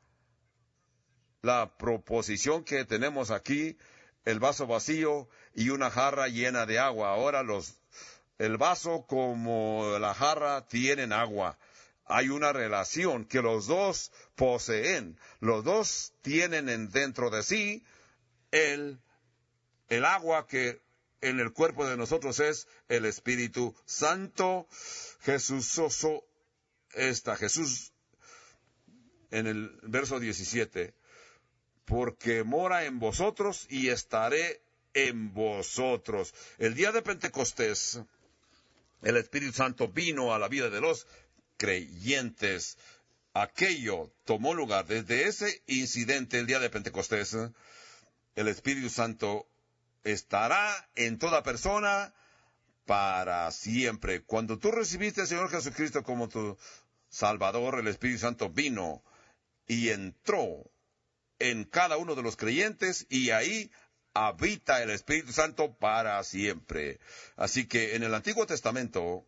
La proposición que tenemos aquí, el vaso vacío y una jarra llena de agua. Ahora el vaso como la jarra tienen agua. Hay una relación que los dos poseen. Los dos tienen dentro de sí el agua que en el cuerpo de nosotros es el Espíritu Santo. Jesús en el verso 17. porque mora en vosotros y estaré en vosotros. El día de Pentecostés, el Espíritu Santo vino a la vida de los creyentes. Aquello tomó lugar desde ese incidente, el día de Pentecostés. El Espíritu Santo estará en toda persona para siempre. Cuando tú recibiste al Señor Jesucristo como tu Salvador, el Espíritu Santo vino y entró en cada uno de los creyentes, y ahí habita el Espíritu Santo para siempre. Así que en el Antiguo Testamento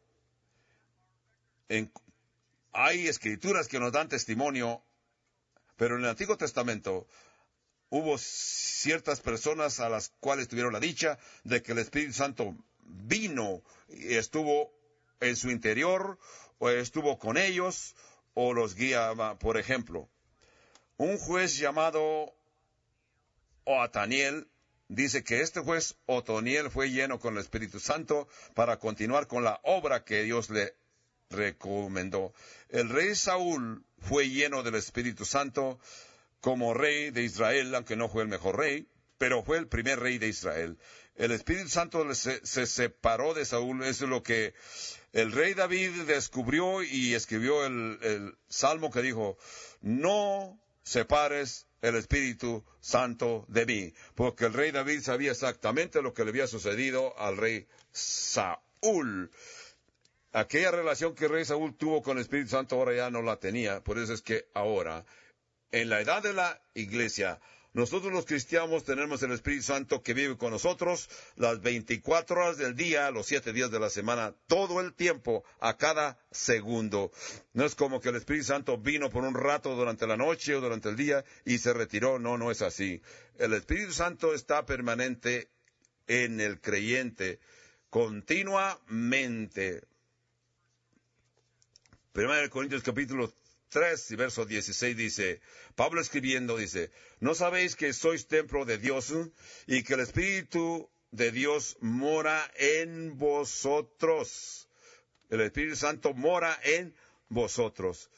hay escrituras que nos dan testimonio, pero en el Antiguo Testamento hubo ciertas personas a las cuales tuvieron la dicha de que el Espíritu Santo vino y estuvo en su interior, o estuvo con ellos, o los guiaba. Por ejemplo, un juez llamado Otaniel dice que este juez Otoniel fue lleno con el Espíritu Santo para continuar con la obra que Dios le recomendó. El rey Saúl fue lleno del Espíritu Santo como rey de Israel, aunque no fue el mejor rey, pero fue el primer rey de Israel. El Espíritu Santo se separó de Saúl. Eso es lo que el rey David descubrió y escribió el salmo que dijo: no separes el Espíritu Santo de mí, porque el rey David sabía exactamente lo que le había sucedido al rey Saúl. Aquella relación que el rey Saúl tuvo con el Espíritu Santo ahora ya no la tenía. Por eso es que ahora, en la edad de la iglesia, nosotros los cristianos tenemos el Espíritu Santo que vive con nosotros las 24 horas del día, los 7 días de la semana, todo el tiempo, a cada segundo. No es como que el Espíritu Santo vino por un rato durante la noche o durante el día y se retiró. No, no es así. El Espíritu Santo está permanente en el creyente, continuamente. 1 Corintios capítulo 3 y verso 16 dice, Pablo escribiendo dice: ¿no sabéis que sois templo de Dios y que el Espíritu de Dios mora en vosotros? El Espíritu Santo mora en vosotros.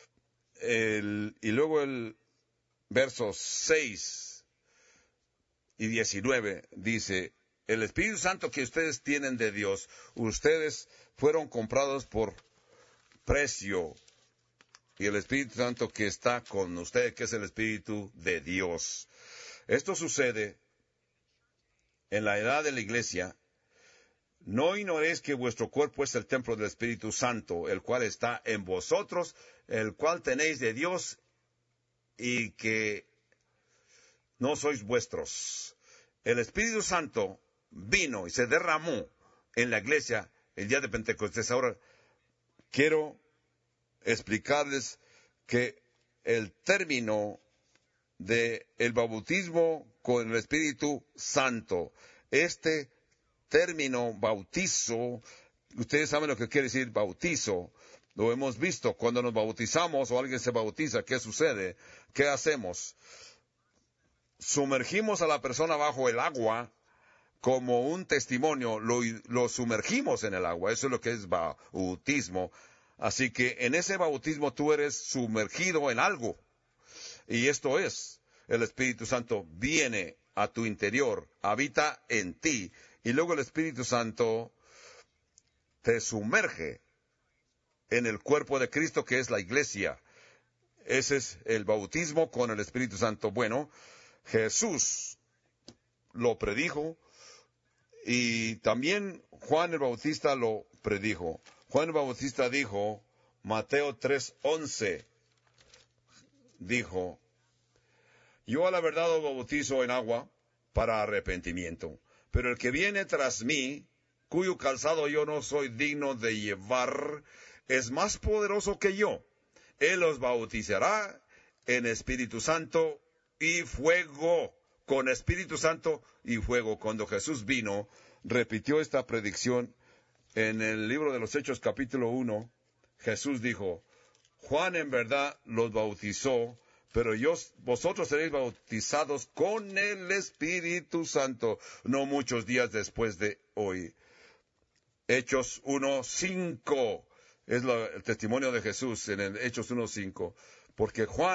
Y luego el verso 6 y 19 dice: el Espíritu Santo que ustedes tienen de Dios, ustedes fueron comprados por precio. Y el Espíritu Santo que está con usted, que es el Espíritu de Dios. Esto sucede en la edad de la iglesia. No ignoréis que vuestro cuerpo es el templo del Espíritu Santo, el cual está en vosotros, el cual tenéis de Dios, y que no sois vuestros. El Espíritu Santo vino y se derramó en la iglesia el día de Pentecostés. Ahora quiero explicarles que el término de el bautismo con el Espíritu Santo, este término bautizo, ustedes saben lo que quiere decir bautizo, lo hemos visto cuando nos bautizamos o alguien se bautiza. ¿Qué sucede? ¿Qué hacemos? Sumergimos a la persona bajo el agua como un testimonio, lo sumergimos en el agua. Eso es lo que es bautismo. Así que en ese bautismo tú eres sumergido en algo. Y esto es, el Espíritu Santo viene a tu interior, habita en ti. Y luego el Espíritu Santo te sumerge en el cuerpo de Cristo, que es la iglesia. Ese es el bautismo con el Espíritu Santo. Bueno, Jesús lo predijo y también Juan el Bautista lo predijo. Juan el Bautista dijo, Mateo 3:11, dijo: yo a la verdad os bautizo en agua para arrepentimiento, pero el que viene tras mí, cuyo calzado yo no soy digno de llevar, es más poderoso que yo. Él os bautizará en Espíritu Santo y fuego, con Espíritu Santo y fuego. Cuando Jesús vino, repitió esta predicción. En el libro de los Hechos capítulo 1, Jesús dijo, Juan en verdad los bautizó, pero vosotros seréis bautizados con el Espíritu Santo, no muchos días después de hoy. Hechos 1:5 es el testimonio de Jesús en el Hechos 1:5, porque Juan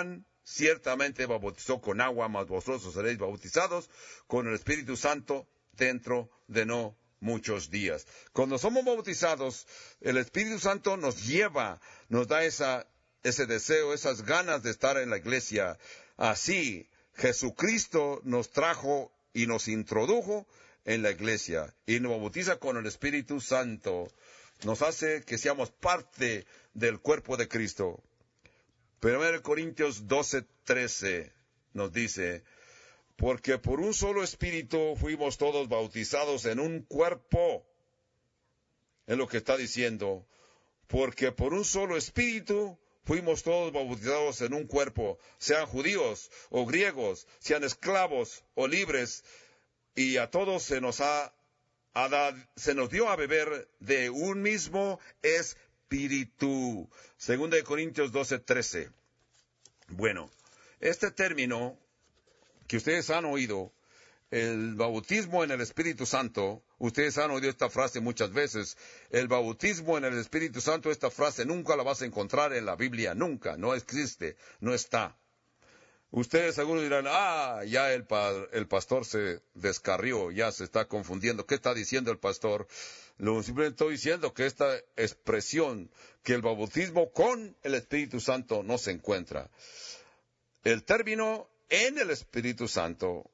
ciertamente bautizó con agua, mas vosotros seréis bautizados con el Espíritu Santo dentro de no muchos días. Cuando somos bautizados, el Espíritu Santo nos lleva, nos da ese deseo, esas ganas de estar en la iglesia. Así, Jesucristo nos trajo y nos introdujo en la iglesia y nos bautiza con el Espíritu Santo. Nos hace que seamos parte del cuerpo de Cristo. 1 Corintios 12:13 nos dice, porque por un solo espíritu fuimos todos bautizados en un cuerpo. Es lo que está diciendo. Porque por un solo espíritu fuimos todos bautizados en un cuerpo, sean judíos o griegos, sean esclavos o libres, y a todos se nos dio a beber de un mismo espíritu. 2 Corintios 12:13. Bueno, este término que ustedes han oído, el bautismo en el Espíritu Santo, ustedes han oído esta frase muchas veces, el bautismo en el Espíritu Santo, esta frase nunca la vas a encontrar en la Biblia, nunca, no existe, no está. Ustedes algunos dirán, ya el pastor se descarrió, ya se está confundiendo. ¿Qué está diciendo el pastor? Simplemente estoy diciendo que esta expresión, que el bautismo con el Espíritu Santo no se encuentra. El término en el Espíritu Santo,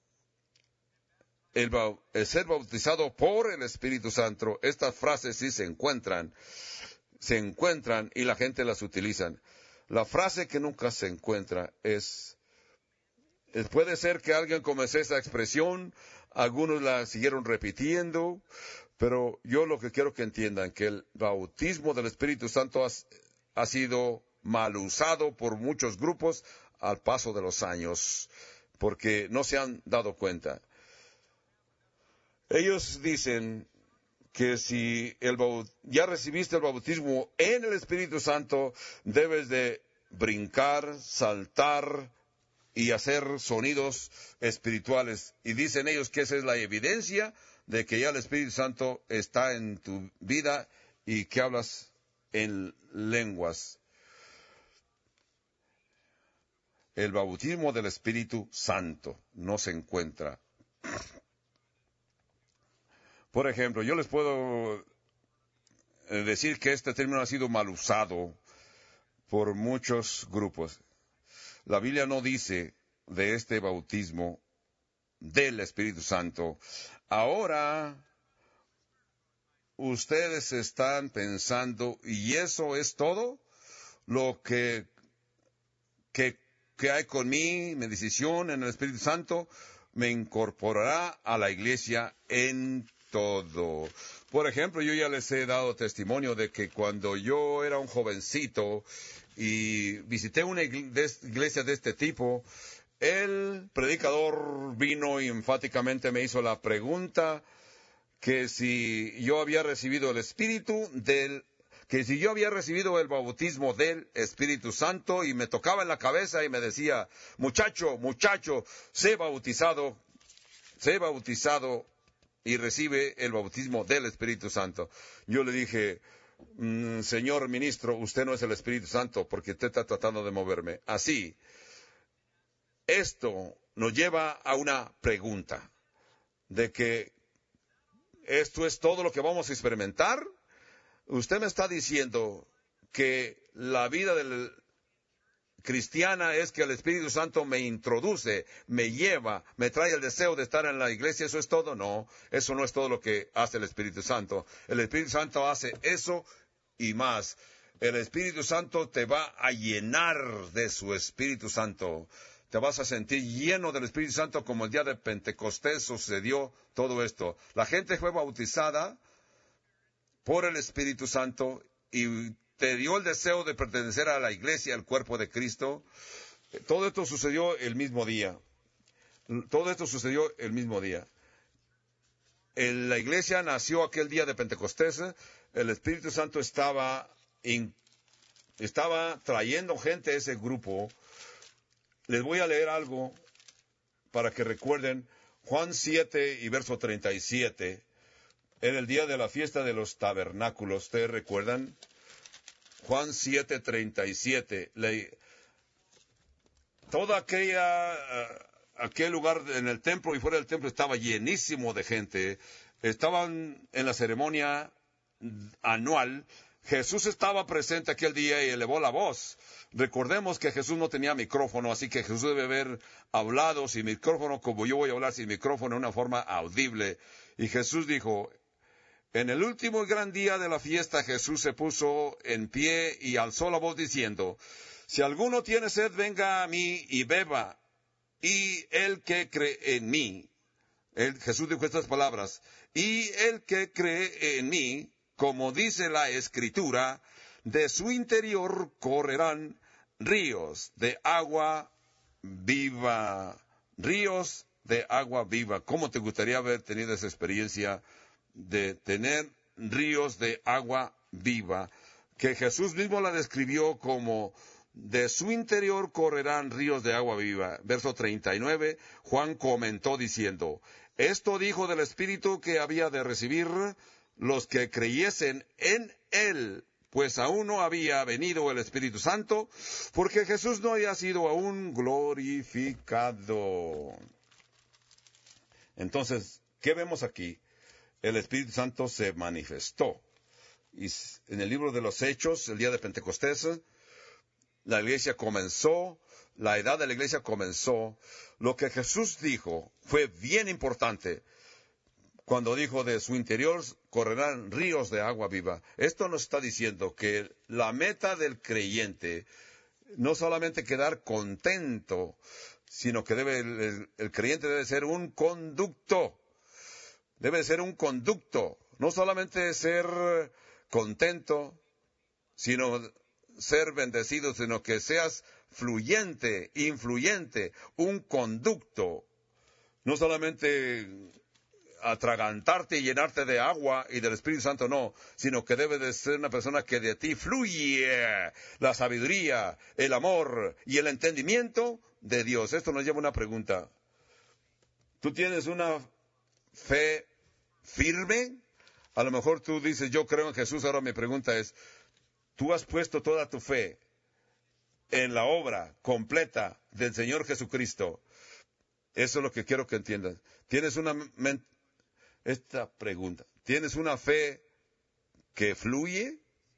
el ser bautizado por el Espíritu Santo, estas frases sí se encuentran y la gente las utiliza. La frase que nunca se encuentra puede ser que alguien comenzó esa expresión, algunos la siguieron repitiendo, pero yo lo que quiero que entiendan, que el bautismo del Espíritu Santo ha sido mal usado por muchos grupos al paso de los años, porque no se han dado cuenta. Ellos dicen que si ya recibiste el bautismo en el Espíritu Santo, debes de brincar, saltar y hacer sonidos espirituales. Y dicen ellos que esa es la evidencia de que ya el Espíritu Santo está en tu vida y que hablas en lenguas. El bautismo del Espíritu Santo no se encuentra. Por ejemplo, yo les puedo decir que este término ha sido mal usado por muchos grupos. La Biblia no dice de este bautismo del Espíritu Santo. Ahora, ustedes están pensando, ¿y eso es todo? Lo que hay con mi decisión en el Espíritu Santo me incorporará a la iglesia en todo. Por ejemplo, yo ya les he dado testimonio de que cuando yo era un jovencito y visité una iglesia de este tipo, el predicador vino y enfáticamente me hizo la pregunta que si yo había recibido el si yo había recibido el bautismo del Espíritu Santo, y me tocaba en la cabeza y me decía, muchacho, sé bautizado y recibe el bautismo del Espíritu Santo. Yo le dije, señor ministro, usted no es el Espíritu Santo porque usted está tratando de moverme. Así, esto nos lleva a una pregunta de que esto es todo lo que vamos a experimentar. Usted me está diciendo que la vida cristiana es que el Espíritu Santo me introduce, me lleva, me trae el deseo de estar en la iglesia. ¿Eso es todo? No, eso no es todo lo que hace el Espíritu Santo. El Espíritu Santo hace eso y más. El Espíritu Santo te va a llenar de su Espíritu Santo. Te vas a sentir lleno del Espíritu Santo como el día de Pentecostés sucedió todo esto. La gente fue bautizada por el Espíritu Santo y te dio el deseo de pertenecer a la iglesia, al cuerpo de Cristo. Todo esto sucedió el mismo día. La iglesia nació aquel día de Pentecostés. El Espíritu Santo estaba trayendo gente a ese grupo. Les voy a leer algo para que recuerden. Juan 7 y verso 37. En el día de la fiesta de los tabernáculos, ¿ustedes recuerdan? Juan 7:37. Toda aquel lugar en el templo y fuera del templo estaba llenísimo de gente. Estaban en la ceremonia anual. Jesús estaba presente aquel día y elevó la voz. Recordemos que Jesús no tenía micrófono, así que Jesús debe haber hablado sin micrófono, como yo voy a hablar sin micrófono, de una forma audible. Y Jesús dijo, en el último y gran día de la fiesta, Jesús se puso en pie y alzó la voz diciendo, si alguno tiene sed, venga a mí y beba. Y el que cree en mí, Jesús dijo estas palabras, y el que cree en mí, como dice la Escritura, de su interior correrán ríos de agua viva. Ríos de agua viva. ¿Cómo te gustaría haber tenido esa experiencia de tener ríos de agua viva? Que Jesús mismo la describió como de su interior correrán ríos de agua viva. Verso 39, Juan comentó diciendo, esto dijo del Espíritu que había de recibir los que creyesen en él, pues aún no había venido el Espíritu Santo, porque Jesús no había sido aún glorificado. Entonces, ¿qué vemos aquí? El Espíritu Santo se manifestó. Y en el libro de los Hechos, el día de Pentecostés, la iglesia comenzó, la edad de la iglesia comenzó. Lo que Jesús dijo fue bien importante. Cuando dijo de su interior correrán ríos de agua viva. Esto nos está diciendo que la meta del creyente no solamente quedar contento, sino que el creyente debe ser un conducto. Debe ser un conducto. No solamente ser contento, sino ser bendecido, sino que seas fluyente, influyente, un conducto. No solamente atragantarte y llenarte de agua y del Espíritu Santo, no, sino que debe de ser una persona que de ti fluye la sabiduría, el amor y el entendimiento de Dios. Esto nos lleva a una pregunta. ¿Tú tienes una fe firme? A lo mejor tú dices, yo creo en Jesús. Ahora mi pregunta es, ¿tú has puesto toda tu fe en la obra completa del Señor Jesucristo? Eso es lo que quiero que entiendas. ¿Tienes esta pregunta, ¿tienes una fe que fluye?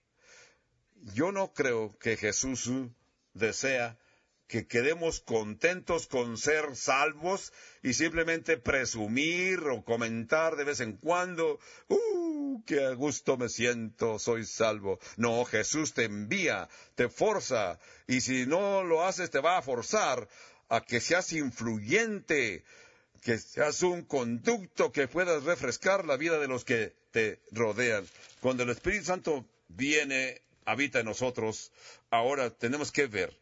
Yo no creo que Jesús desea que quedemos contentos con ser salvos y simplemente presumir o comentar de vez en cuando, qué a gusto me siento, soy salvo. No, Jesús te envía, te forza, y si no lo haces te va a forzar a que seas influyente, que seas un conducto que puedas refrescar la vida de los que te rodean. Cuando el Espíritu Santo viene, habita en nosotros, ahora tenemos que ver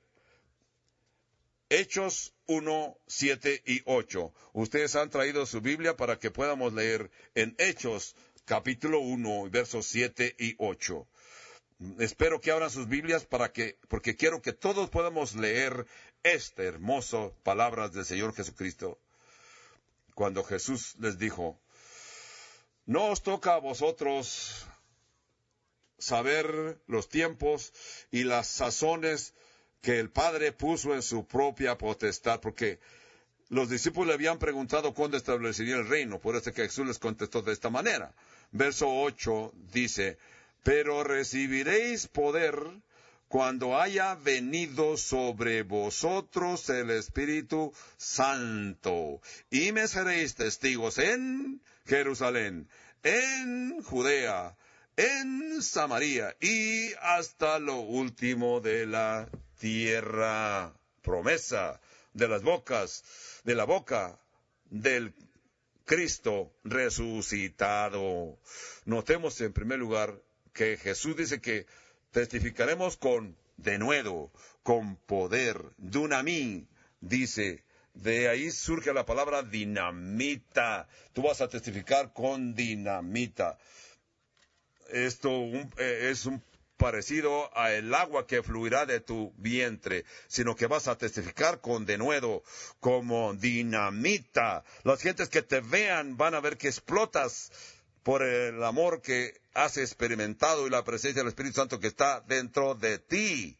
Hechos 1, 7 y 8. Ustedes han traído su Biblia para que podamos leer en Hechos capítulo 1, versos 7 y 8. Espero que abran sus Biblias porque quiero que todos podamos leer esta hermosa palabra del Señor Jesucristo. Cuando Jesús les dijo, no os toca a vosotros saber los tiempos y las sazones que el Padre puso en su propia potestad, porque los discípulos le habían preguntado cuándo establecería el reino, por eso que Jesús les contestó de esta manera. Verso 8 dice, pero recibiréis poder cuando haya venido sobre vosotros el Espíritu Santo, y me seréis testigos en Jerusalén, en Judea, en Samaria, y hasta lo último de la tierra. Promesa de la boca del Cristo resucitado. Notemos en primer lugar que Jesús dice que testificaremos con denuedo, con poder, dunamí, dice. De ahí surge la palabra dinamita. Tú vas a testificar con dinamita. Esto es un parecido a el agua que fluirá de tu vientre, sino que vas a testificar con denuedo, como dinamita. Las gentes que te vean van a ver que explotas por el amor que has experimentado y la presencia del Espíritu Santo que está dentro de ti,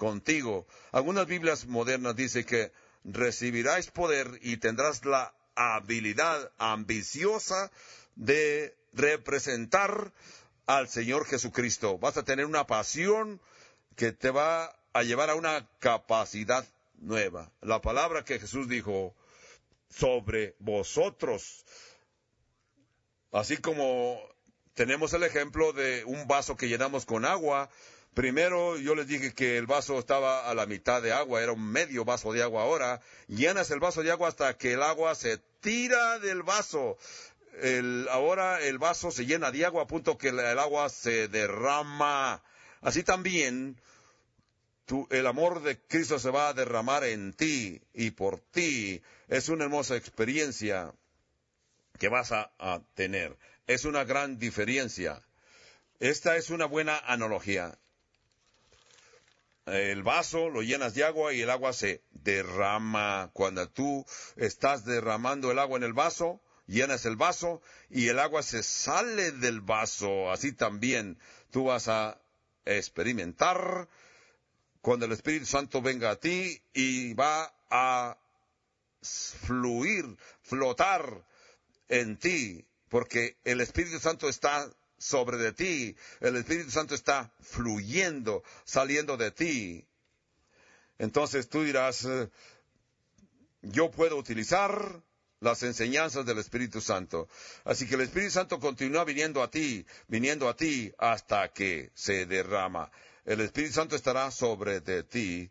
contigo. Algunas Biblias modernas dicen que recibirás poder y tendrás la habilidad ambiciosa de representar al Señor Jesucristo. Vas a tener una pasión que te va a llevar a una capacidad nueva. La palabra que Jesús dijo, sobre vosotros. Así como tenemos el ejemplo de un vaso que llenamos con agua. Primero yo les dije que el vaso estaba a la mitad de agua, era un medio vaso de agua. Ahora llenas el vaso de agua hasta que el agua se tira del vaso. Ahora el vaso se llena de agua a punto que el agua se derrama. Así también el amor de Cristo se va a derramar en ti y por ti. Es una hermosa experiencia que vas a tener. Es una gran diferencia. Esta es una buena analogía. El vaso lo llenas de agua y el agua se derrama. Cuando tú estás derramando el agua en el vaso, llenas el vaso y el agua se sale del vaso. Así también tú vas a experimentar cuando el Espíritu Santo venga a ti y va a flotar en ti, porque el Espíritu Santo está sobre de ti, el Espíritu Santo está fluyendo, saliendo de ti. Entonces tú dirás, yo puedo utilizar las enseñanzas del Espíritu Santo. Así que el Espíritu Santo continúa viniendo a ti hasta que se derrama. El Espíritu Santo estará sobre de ti.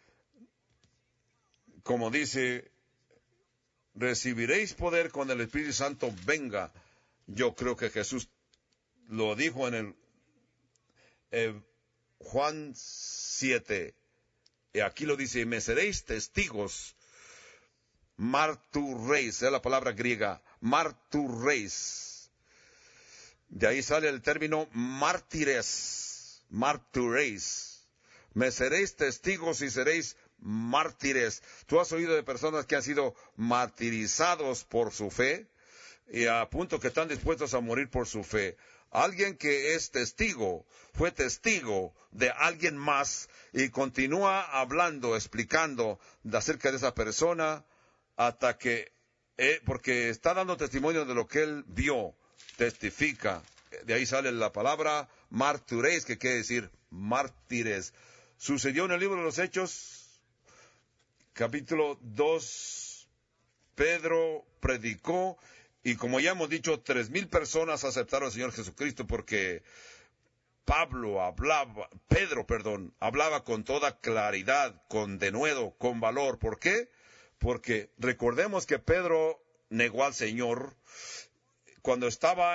Como dice, recibiréis poder cuando el Espíritu Santo venga. Yo creo que Jesús lo dijo en el Juan 7. Y aquí lo dice, me seréis testigos. Martureis, es la palabra griega, martureis. De ahí sale el término mártires, martureis. Me seréis testigos y seréis mártires. ¿Tú has oído de personas que han sido martirizados por su fe? Y a punto que están dispuestos a morir por su fe. Alguien que es testigo, fue testigo de alguien más y continúa hablando, explicando acerca de esa persona hasta que, porque está dando testimonio de lo que él vio, testifica. De ahí sale la palabra martureis, que quiere decir mártires. Sucedió en el libro de los Hechos, capítulo 2, Pedro predicó, y como ya hemos dicho, 3,000 personas aceptaron al Señor Jesucristo porque Pedro hablaba con toda claridad, con denuedo, con valor. ¿Por qué? Porque recordemos que Pedro negó al Señor cuando estaba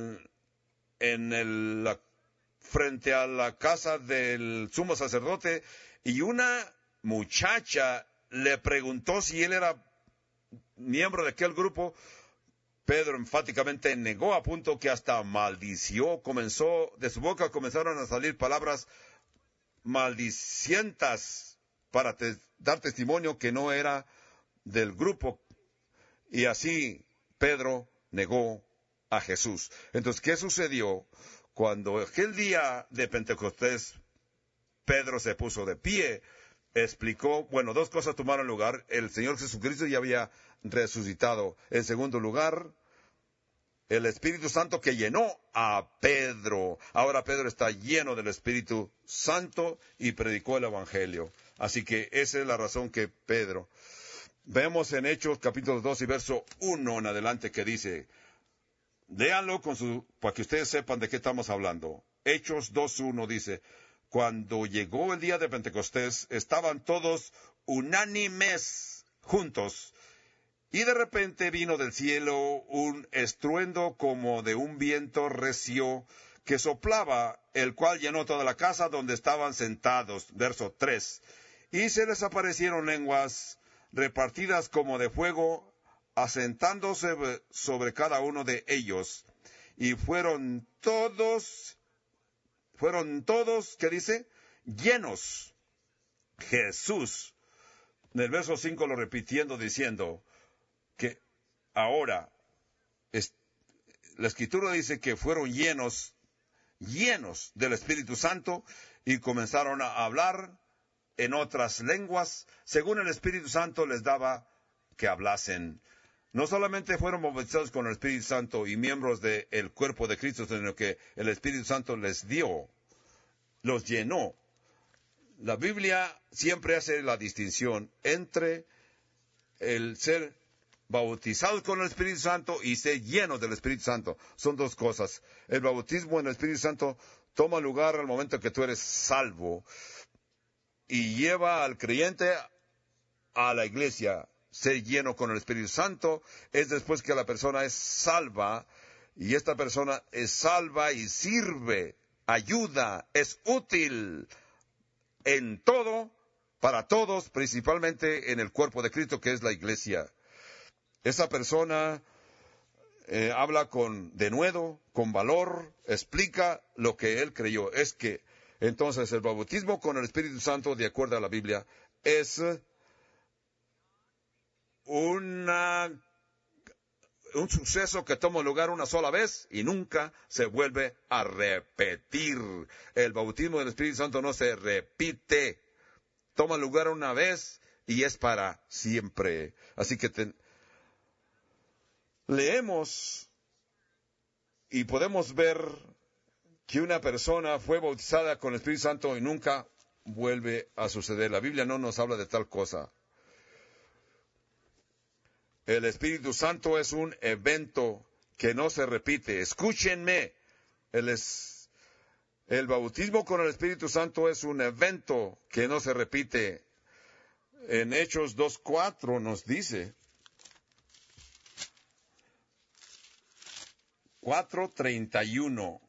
frente a la casa del sumo sacerdote, y una muchacha le preguntó si él era miembro de aquel grupo. Pedro enfáticamente negó a punto que hasta maldició. De su boca comenzaron a salir palabras maldicientas para dar testimonio que no era del grupo. Y así Pedro negó a Jesús. Entonces, ¿qué sucedió? Cuando aquel día de Pentecostés, Pedro se puso de pie, explicó, dos cosas tomaron lugar. El Señor Jesucristo ya había resucitado. En segundo lugar, el Espíritu Santo que llenó a Pedro. Ahora Pedro está lleno del Espíritu Santo y predicó el Evangelio. Así que esa es la razón que Pedro. Vemos en Hechos capítulo 2 y verso 1 en adelante que dice, léanlo para que ustedes sepan de qué estamos hablando. Hechos 2:1 dice, cuando llegó el día de Pentecostés, estaban todos unánimes juntos, y de repente vino del cielo un estruendo como de un viento recio que soplaba, el cual llenó toda la casa donde estaban sentados. Verso 3. Y se les aparecieron lenguas repartidas como de fuego, asentándose sobre cada uno de ellos. Y fueron todos, ¿qué dice? Llenos. Jesús, en el verso 5 lo repitiendo, diciendo que ahora, la Escritura dice que fueron llenos del Espíritu Santo y comenzaron a hablar en otras lenguas, según el Espíritu Santo les daba que hablasen. No solamente fueron bautizados con el Espíritu Santo y miembros del cuerpo de Cristo, sino que el Espíritu Santo les dio, los llenó. La Biblia siempre hace la distinción entre el ser bautizados con el Espíritu Santo y ser llenos del Espíritu Santo. Son dos cosas. El bautismo en el Espíritu Santo toma lugar al momento que tú eres salvo y lleva al creyente a la iglesia. Ser lleno con el Espíritu Santo es después que la persona es salva, y esta persona es salva y sirve, ayuda, es útil en todo, para todos, principalmente en el cuerpo de Cristo, que es la iglesia. Esa persona habla con denuedo, con valor, explica lo que él creyó. Es que, entonces, el bautismo con el Espíritu Santo, de acuerdo a la Biblia, es un suceso que toma lugar una sola vez y nunca se vuelve a repetir. El bautismo del Espíritu Santo no se repite. Toma lugar una vez y es para siempre. Así que leemos y podemos ver que una persona fue bautizada con el Espíritu Santo y nunca vuelve a suceder. La Biblia no nos habla de tal cosa. El Espíritu Santo es un evento que no se repite. Escúchenme. El bautismo con el Espíritu Santo es un evento que no se repite. En Hechos 2:4 nos dice, 4:31,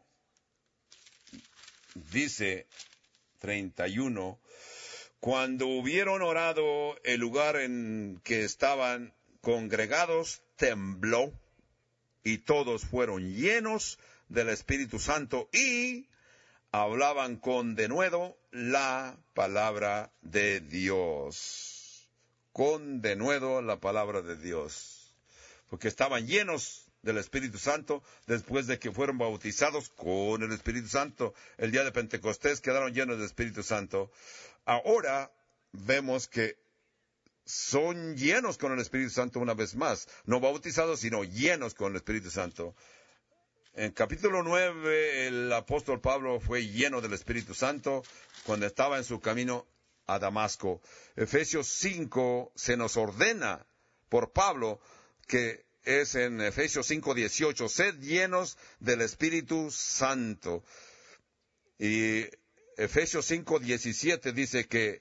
dice 31, cuando hubieron orado, el lugar en que estaban congregados tembló, y todos fueron llenos del Espíritu Santo y hablaban con denuedo la palabra de Dios. Con denuedo la palabra de Dios. Porque estaban llenos del Espíritu Santo después de que fueron bautizados con el Espíritu Santo. El día de Pentecostés quedaron llenos del Espíritu Santo. Ahora vemos que son llenos con el Espíritu Santo una vez más. No bautizados, sino llenos con el Espíritu Santo. En capítulo 9, el apóstol Pablo fue lleno del Espíritu Santo cuando estaba en su camino a Damasco. Efesios 5 se nos ordena por Pablo, que es en Efesios 5:18, sed llenos del Espíritu Santo. Y Efesios 5:17 dice que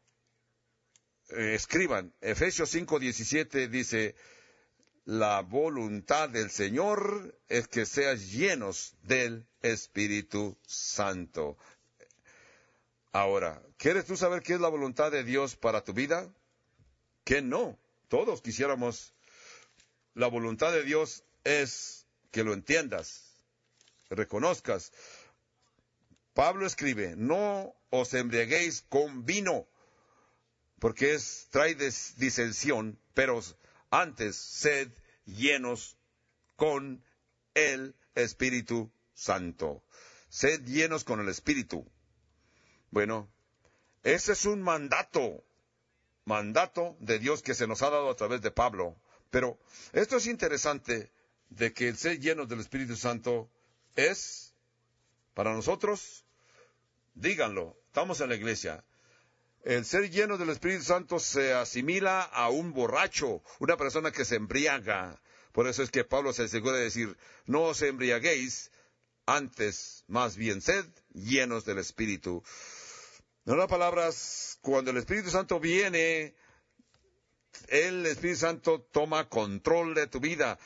escriban, Efesios 5:17 dice, la voluntad del Señor es que seas llenos del Espíritu Santo. Ahora, ¿quieres tú saber qué es la voluntad de Dios para tu vida? ¿Qué no? Todos quisiéramos. La voluntad de Dios es que lo entiendas, reconozcas. Pablo escribe, no os embriaguéis con vino, porque trae disensión, pero antes sed llenos con el Espíritu Santo. Sed llenos con el Espíritu. Bueno, ese es un mandato de Dios que se nos ha dado a través de Pablo. Pero esto es interesante, de que el ser llenos del Espíritu Santo es, para nosotros, díganlo, estamos en la iglesia, el ser lleno del Espíritu Santo se asimila a un borracho, una persona que se embriaga. Por eso es que Pablo se asegura de decir, no os embriaguéis, antes, más bien, sed llenos del Espíritu. En otras palabras, cuando el Espíritu Santo viene, el Espíritu Santo toma control de tu vida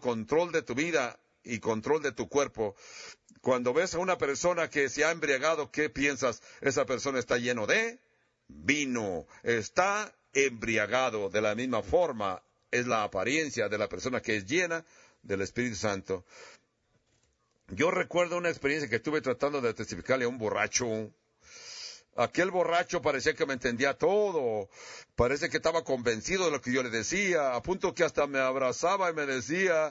y control de tu cuerpo. Cuando ves a una persona que se ha embriagado, ¿qué piensas? Esa persona está lleno de vino, está embriagado. De la misma forma es la apariencia de la persona que es llena del Espíritu Santo. Yo recuerdo una experiencia que tuve tratando de testificarle a un borracho. Aquel borracho parecía que me entendía todo, parece que estaba convencido de lo que yo le decía, a punto que hasta me abrazaba y me decía,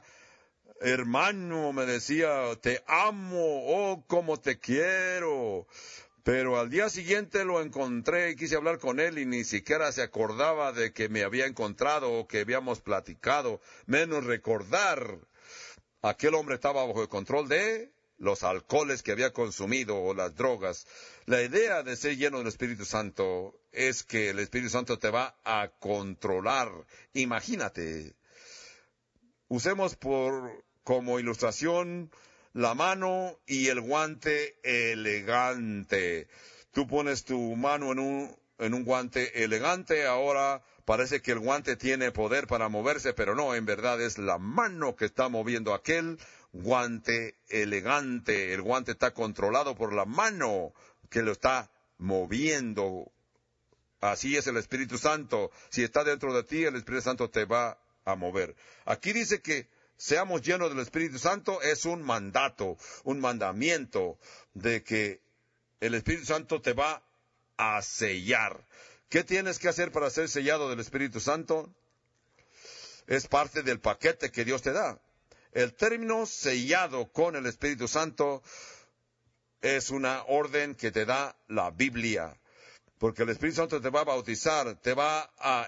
hermano, me decía, te amo, oh, cómo te quiero. Pero al día siguiente lo encontré y quise hablar con él y ni siquiera se acordaba de que me había encontrado o que habíamos platicado, menos recordar. Aquel hombre estaba bajo el control de los alcoholes que había consumido o las drogas. La idea de ser lleno del Espíritu Santo es que el Espíritu Santo te va a controlar. Imagínate. Usemos como ilustración la mano y el guante elegante. Tú pones tu mano en un guante elegante, ahora parece que el guante tiene poder para moverse, pero no, en verdad es la mano que está moviendo aquel guante elegante. El guante está controlado por la mano que lo está moviendo. Así es el Espíritu Santo. Si está dentro de ti, el Espíritu Santo te va a mover. Aquí dice que seamos llenos del Espíritu Santo, es un mandato, un mandamiento de que el Espíritu Santo te va a sellar. ¿Qué tienes que hacer para ser sellado del Espíritu Santo? Es parte del paquete que Dios te da. El término sellado con el Espíritu Santo es una orden que te da la Biblia. Porque el Espíritu Santo te va a bautizar, te va a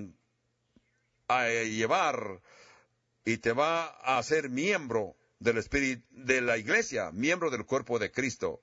llevar y te va a hacer miembro del Espíritu, de la iglesia, miembro del cuerpo de Cristo.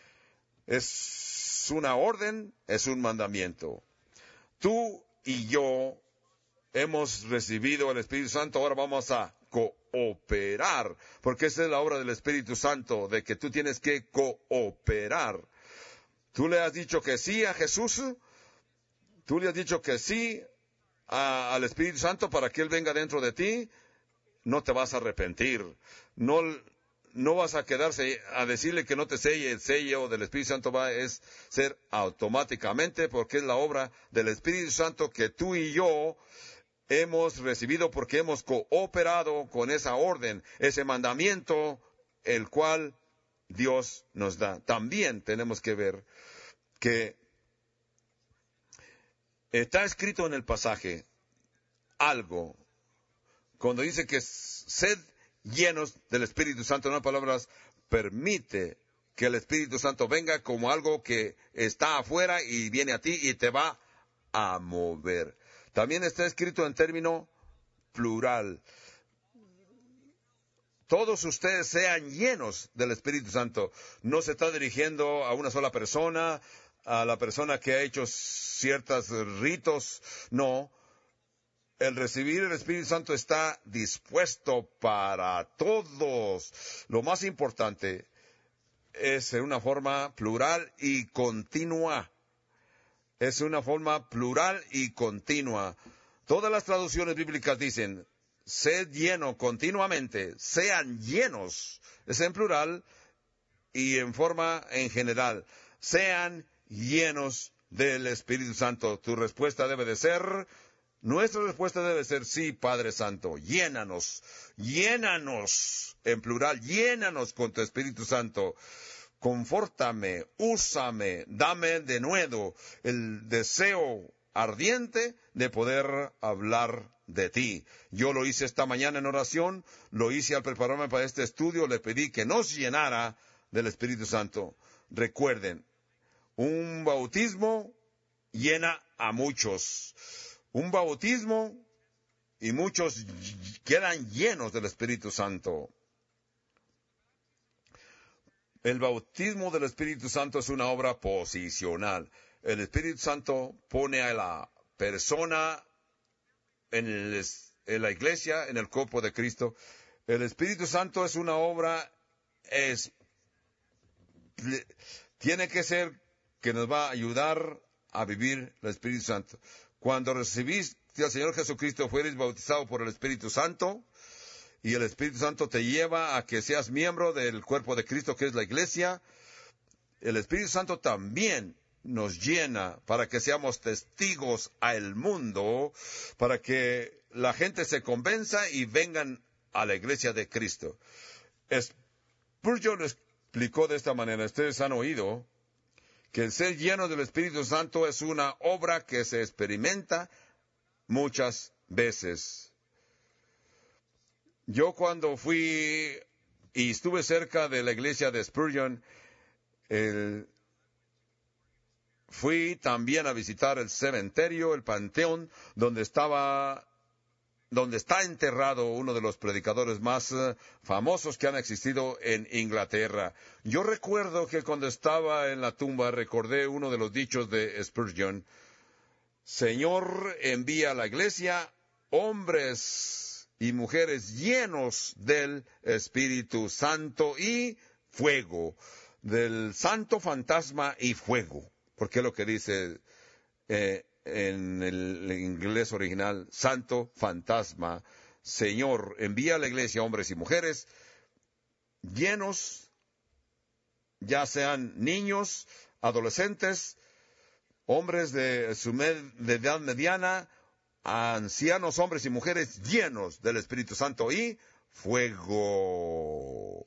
Es una orden, es un mandamiento. Tú y yo hemos recibido el Espíritu Santo, ahora vamos a cooperar, porque esa es la obra del Espíritu Santo, de que tú tienes que cooperar. Tú le has dicho que sí a Jesús, tú le has dicho que sí al Espíritu Santo para que Él venga dentro de ti, no te vas a arrepentir, no vas a quedarse a decirle que no te selle. El sello del Espíritu Santo va a ser automáticamente, porque es la obra del Espíritu Santo que tú y yo hemos recibido porque hemos cooperado con esa orden, ese mandamiento, el cual Dios nos da. También tenemos que ver que está escrito en el pasaje algo, cuando dice que sed llenos del Espíritu Santo, en otras palabras, permite que el Espíritu Santo venga como algo que está afuera y viene a ti y te va a mover. También está escrito en término plural. Todos ustedes sean llenos del Espíritu Santo. No se está dirigiendo a una sola persona, a la persona que ha hecho ciertos ritos. No. El recibir el Espíritu Santo está dispuesto para todos. Lo más importante es en una forma plural y continua. Es una forma plural y continua. Todas las traducciones bíblicas dicen, sed lleno continuamente, sean llenos. Es en plural y en forma en general. Sean llenos del Espíritu Santo. Tu respuesta debe de ser, nuestra respuesta debe ser, sí, Padre Santo, llénanos, en plural, llénanos con tu Espíritu Santo. Confórtame, úsame, dame de nuevo el deseo ardiente de poder hablar de ti. Yo lo hice esta mañana en oración, lo hice al prepararme para este estudio, le pedí que nos llenara del Espíritu Santo. Recuerden, un bautismo llena a muchos. Un bautismo y muchos quedan llenos del Espíritu Santo. El bautismo del Espíritu Santo es una obra posicional. El Espíritu Santo pone a la persona en la iglesia, en el cuerpo de Cristo. El Espíritu Santo es una obra, tiene que ser que nos va a ayudar a vivir el Espíritu Santo. Cuando recibiste al Señor Jesucristo, fueres bautizado por el Espíritu Santo, y el Espíritu Santo te lleva a que seas miembro del cuerpo de Cristo, que es la iglesia. El Espíritu Santo también nos llena para que seamos testigos al mundo, para que la gente se convenza y vengan a la iglesia de Cristo. Spurgeon lo explicó de esta manera. Ustedes han oído que el ser lleno del Espíritu Santo es una obra que se experimenta muchas veces. Yo cuando fui y estuve cerca de la iglesia de Spurgeon, Fui también a visitar el cementerio, el panteón, donde está enterrado uno de los predicadores más famosos que han existido en Inglaterra. Yo recuerdo que cuando estaba en la tumba recordé uno de los dichos de Spurgeon: Señor, envía a la iglesia hombres y mujeres llenos del Espíritu Santo y fuego, del santo fantasma y fuego, porque es lo que dice en el inglés original, santo fantasma. Señor, envía a la iglesia hombres y mujeres llenos, ya sean niños, adolescentes, hombres de edad mediana, ancianos, hombres y mujeres llenos del Espíritu Santo y fuego.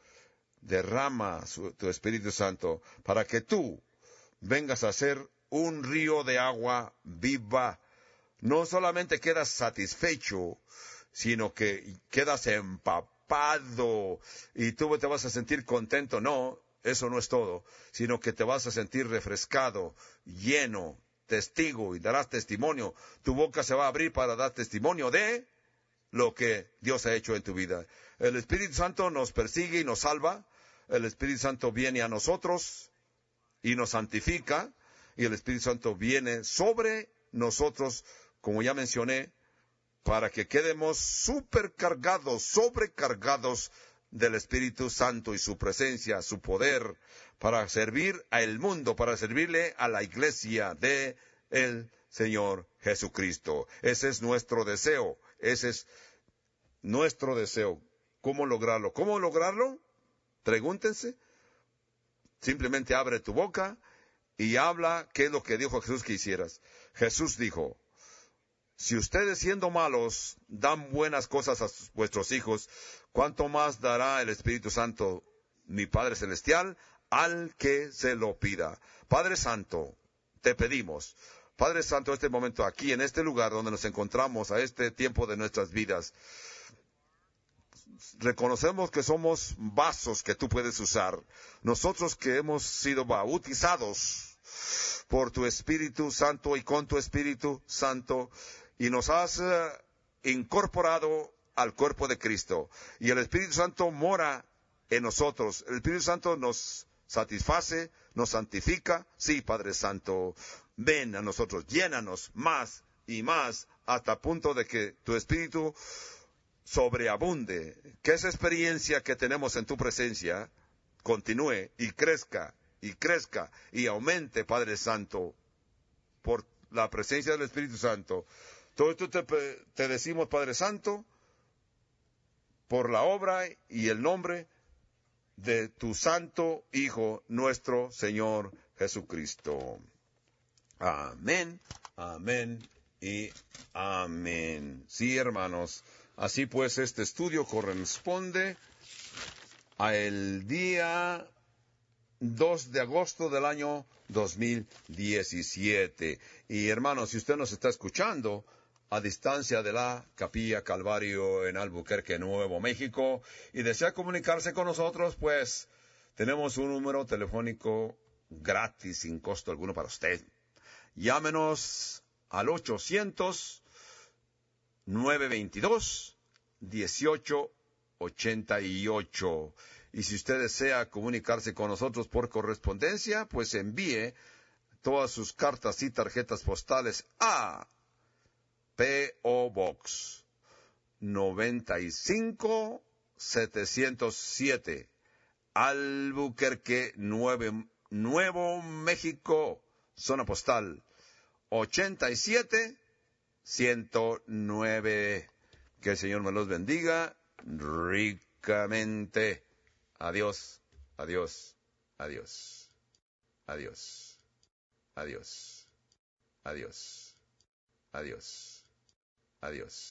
Derrama tu Espíritu Santo para que tú vengas a ser un río de agua viva. No solamente quedas satisfecho, sino que quedas empapado y tú te vas a sentir contento. No, eso no es todo, sino que te vas a sentir refrescado, lleno, testigo y darás testimonio. Tu boca se va a abrir para dar testimonio de lo que Dios ha hecho en tu vida. El Espíritu Santo nos persigue y nos salva. El Espíritu Santo viene a nosotros y nos santifica. Y el Espíritu Santo viene sobre nosotros, como ya mencioné, para que quedemos sobrecargados del Espíritu Santo y su presencia, su poder, para servir al mundo, para servirle a la iglesia de el Señor Jesucristo. Ese es nuestro deseo, ese es nuestro deseo. ¿Cómo lograrlo? ¿Cómo lograrlo? Pregúntense. Simplemente abre tu boca y habla qué es lo que dijo Jesús que hicieras. Jesús dijo: si ustedes siendo malos dan buenas cosas a vuestros hijos, ¿cuánto más dará el Espíritu Santo, mi Padre Celestial, al que se lo pida? Padre Santo, te pedimos, Padre Santo, este momento aquí, en este lugar donde nos encontramos, a este tiempo de nuestras vidas, reconocemos que somos vasos que tú puedes usar. Nosotros que hemos sido bautizados por tu Espíritu Santo y con tu Espíritu Santo, y nos has incorporado al cuerpo de Cristo. Y el Espíritu Santo mora en nosotros. El Espíritu Santo nos satisface, nos santifica. Sí, Padre Santo, ven a nosotros, llénanos más y más, hasta el punto de que tu Espíritu sobreabunde, que esa experiencia que tenemos en tu presencia continúe y crezca y aumente, Padre Santo, por la presencia del Espíritu Santo. Todo esto te decimos, Padre Santo, por la obra y el nombre de tu Santo Hijo, nuestro Señor Jesucristo. Amén, amén y amén. Sí, hermanos. Así pues, este estudio corresponde al día 2 de agosto del año 2017. Y hermanos, si usted nos está escuchando a distancia de la Capilla Calvario en Albuquerque, Nuevo México, y desea comunicarse con nosotros, pues tenemos un número telefónico gratis, sin costo alguno para usted. Llámenos al 800-922-1888. Y si usted desea comunicarse con nosotros por correspondencia, pues envíe todas sus cartas y tarjetas postales a P.O. Box 95707, Albuquerque, Nuevo México, zona postal 87109. Que el Señor me los bendiga ricamente. Adiós, adiós, adiós, adiós, adiós, adiós, adiós, adiós.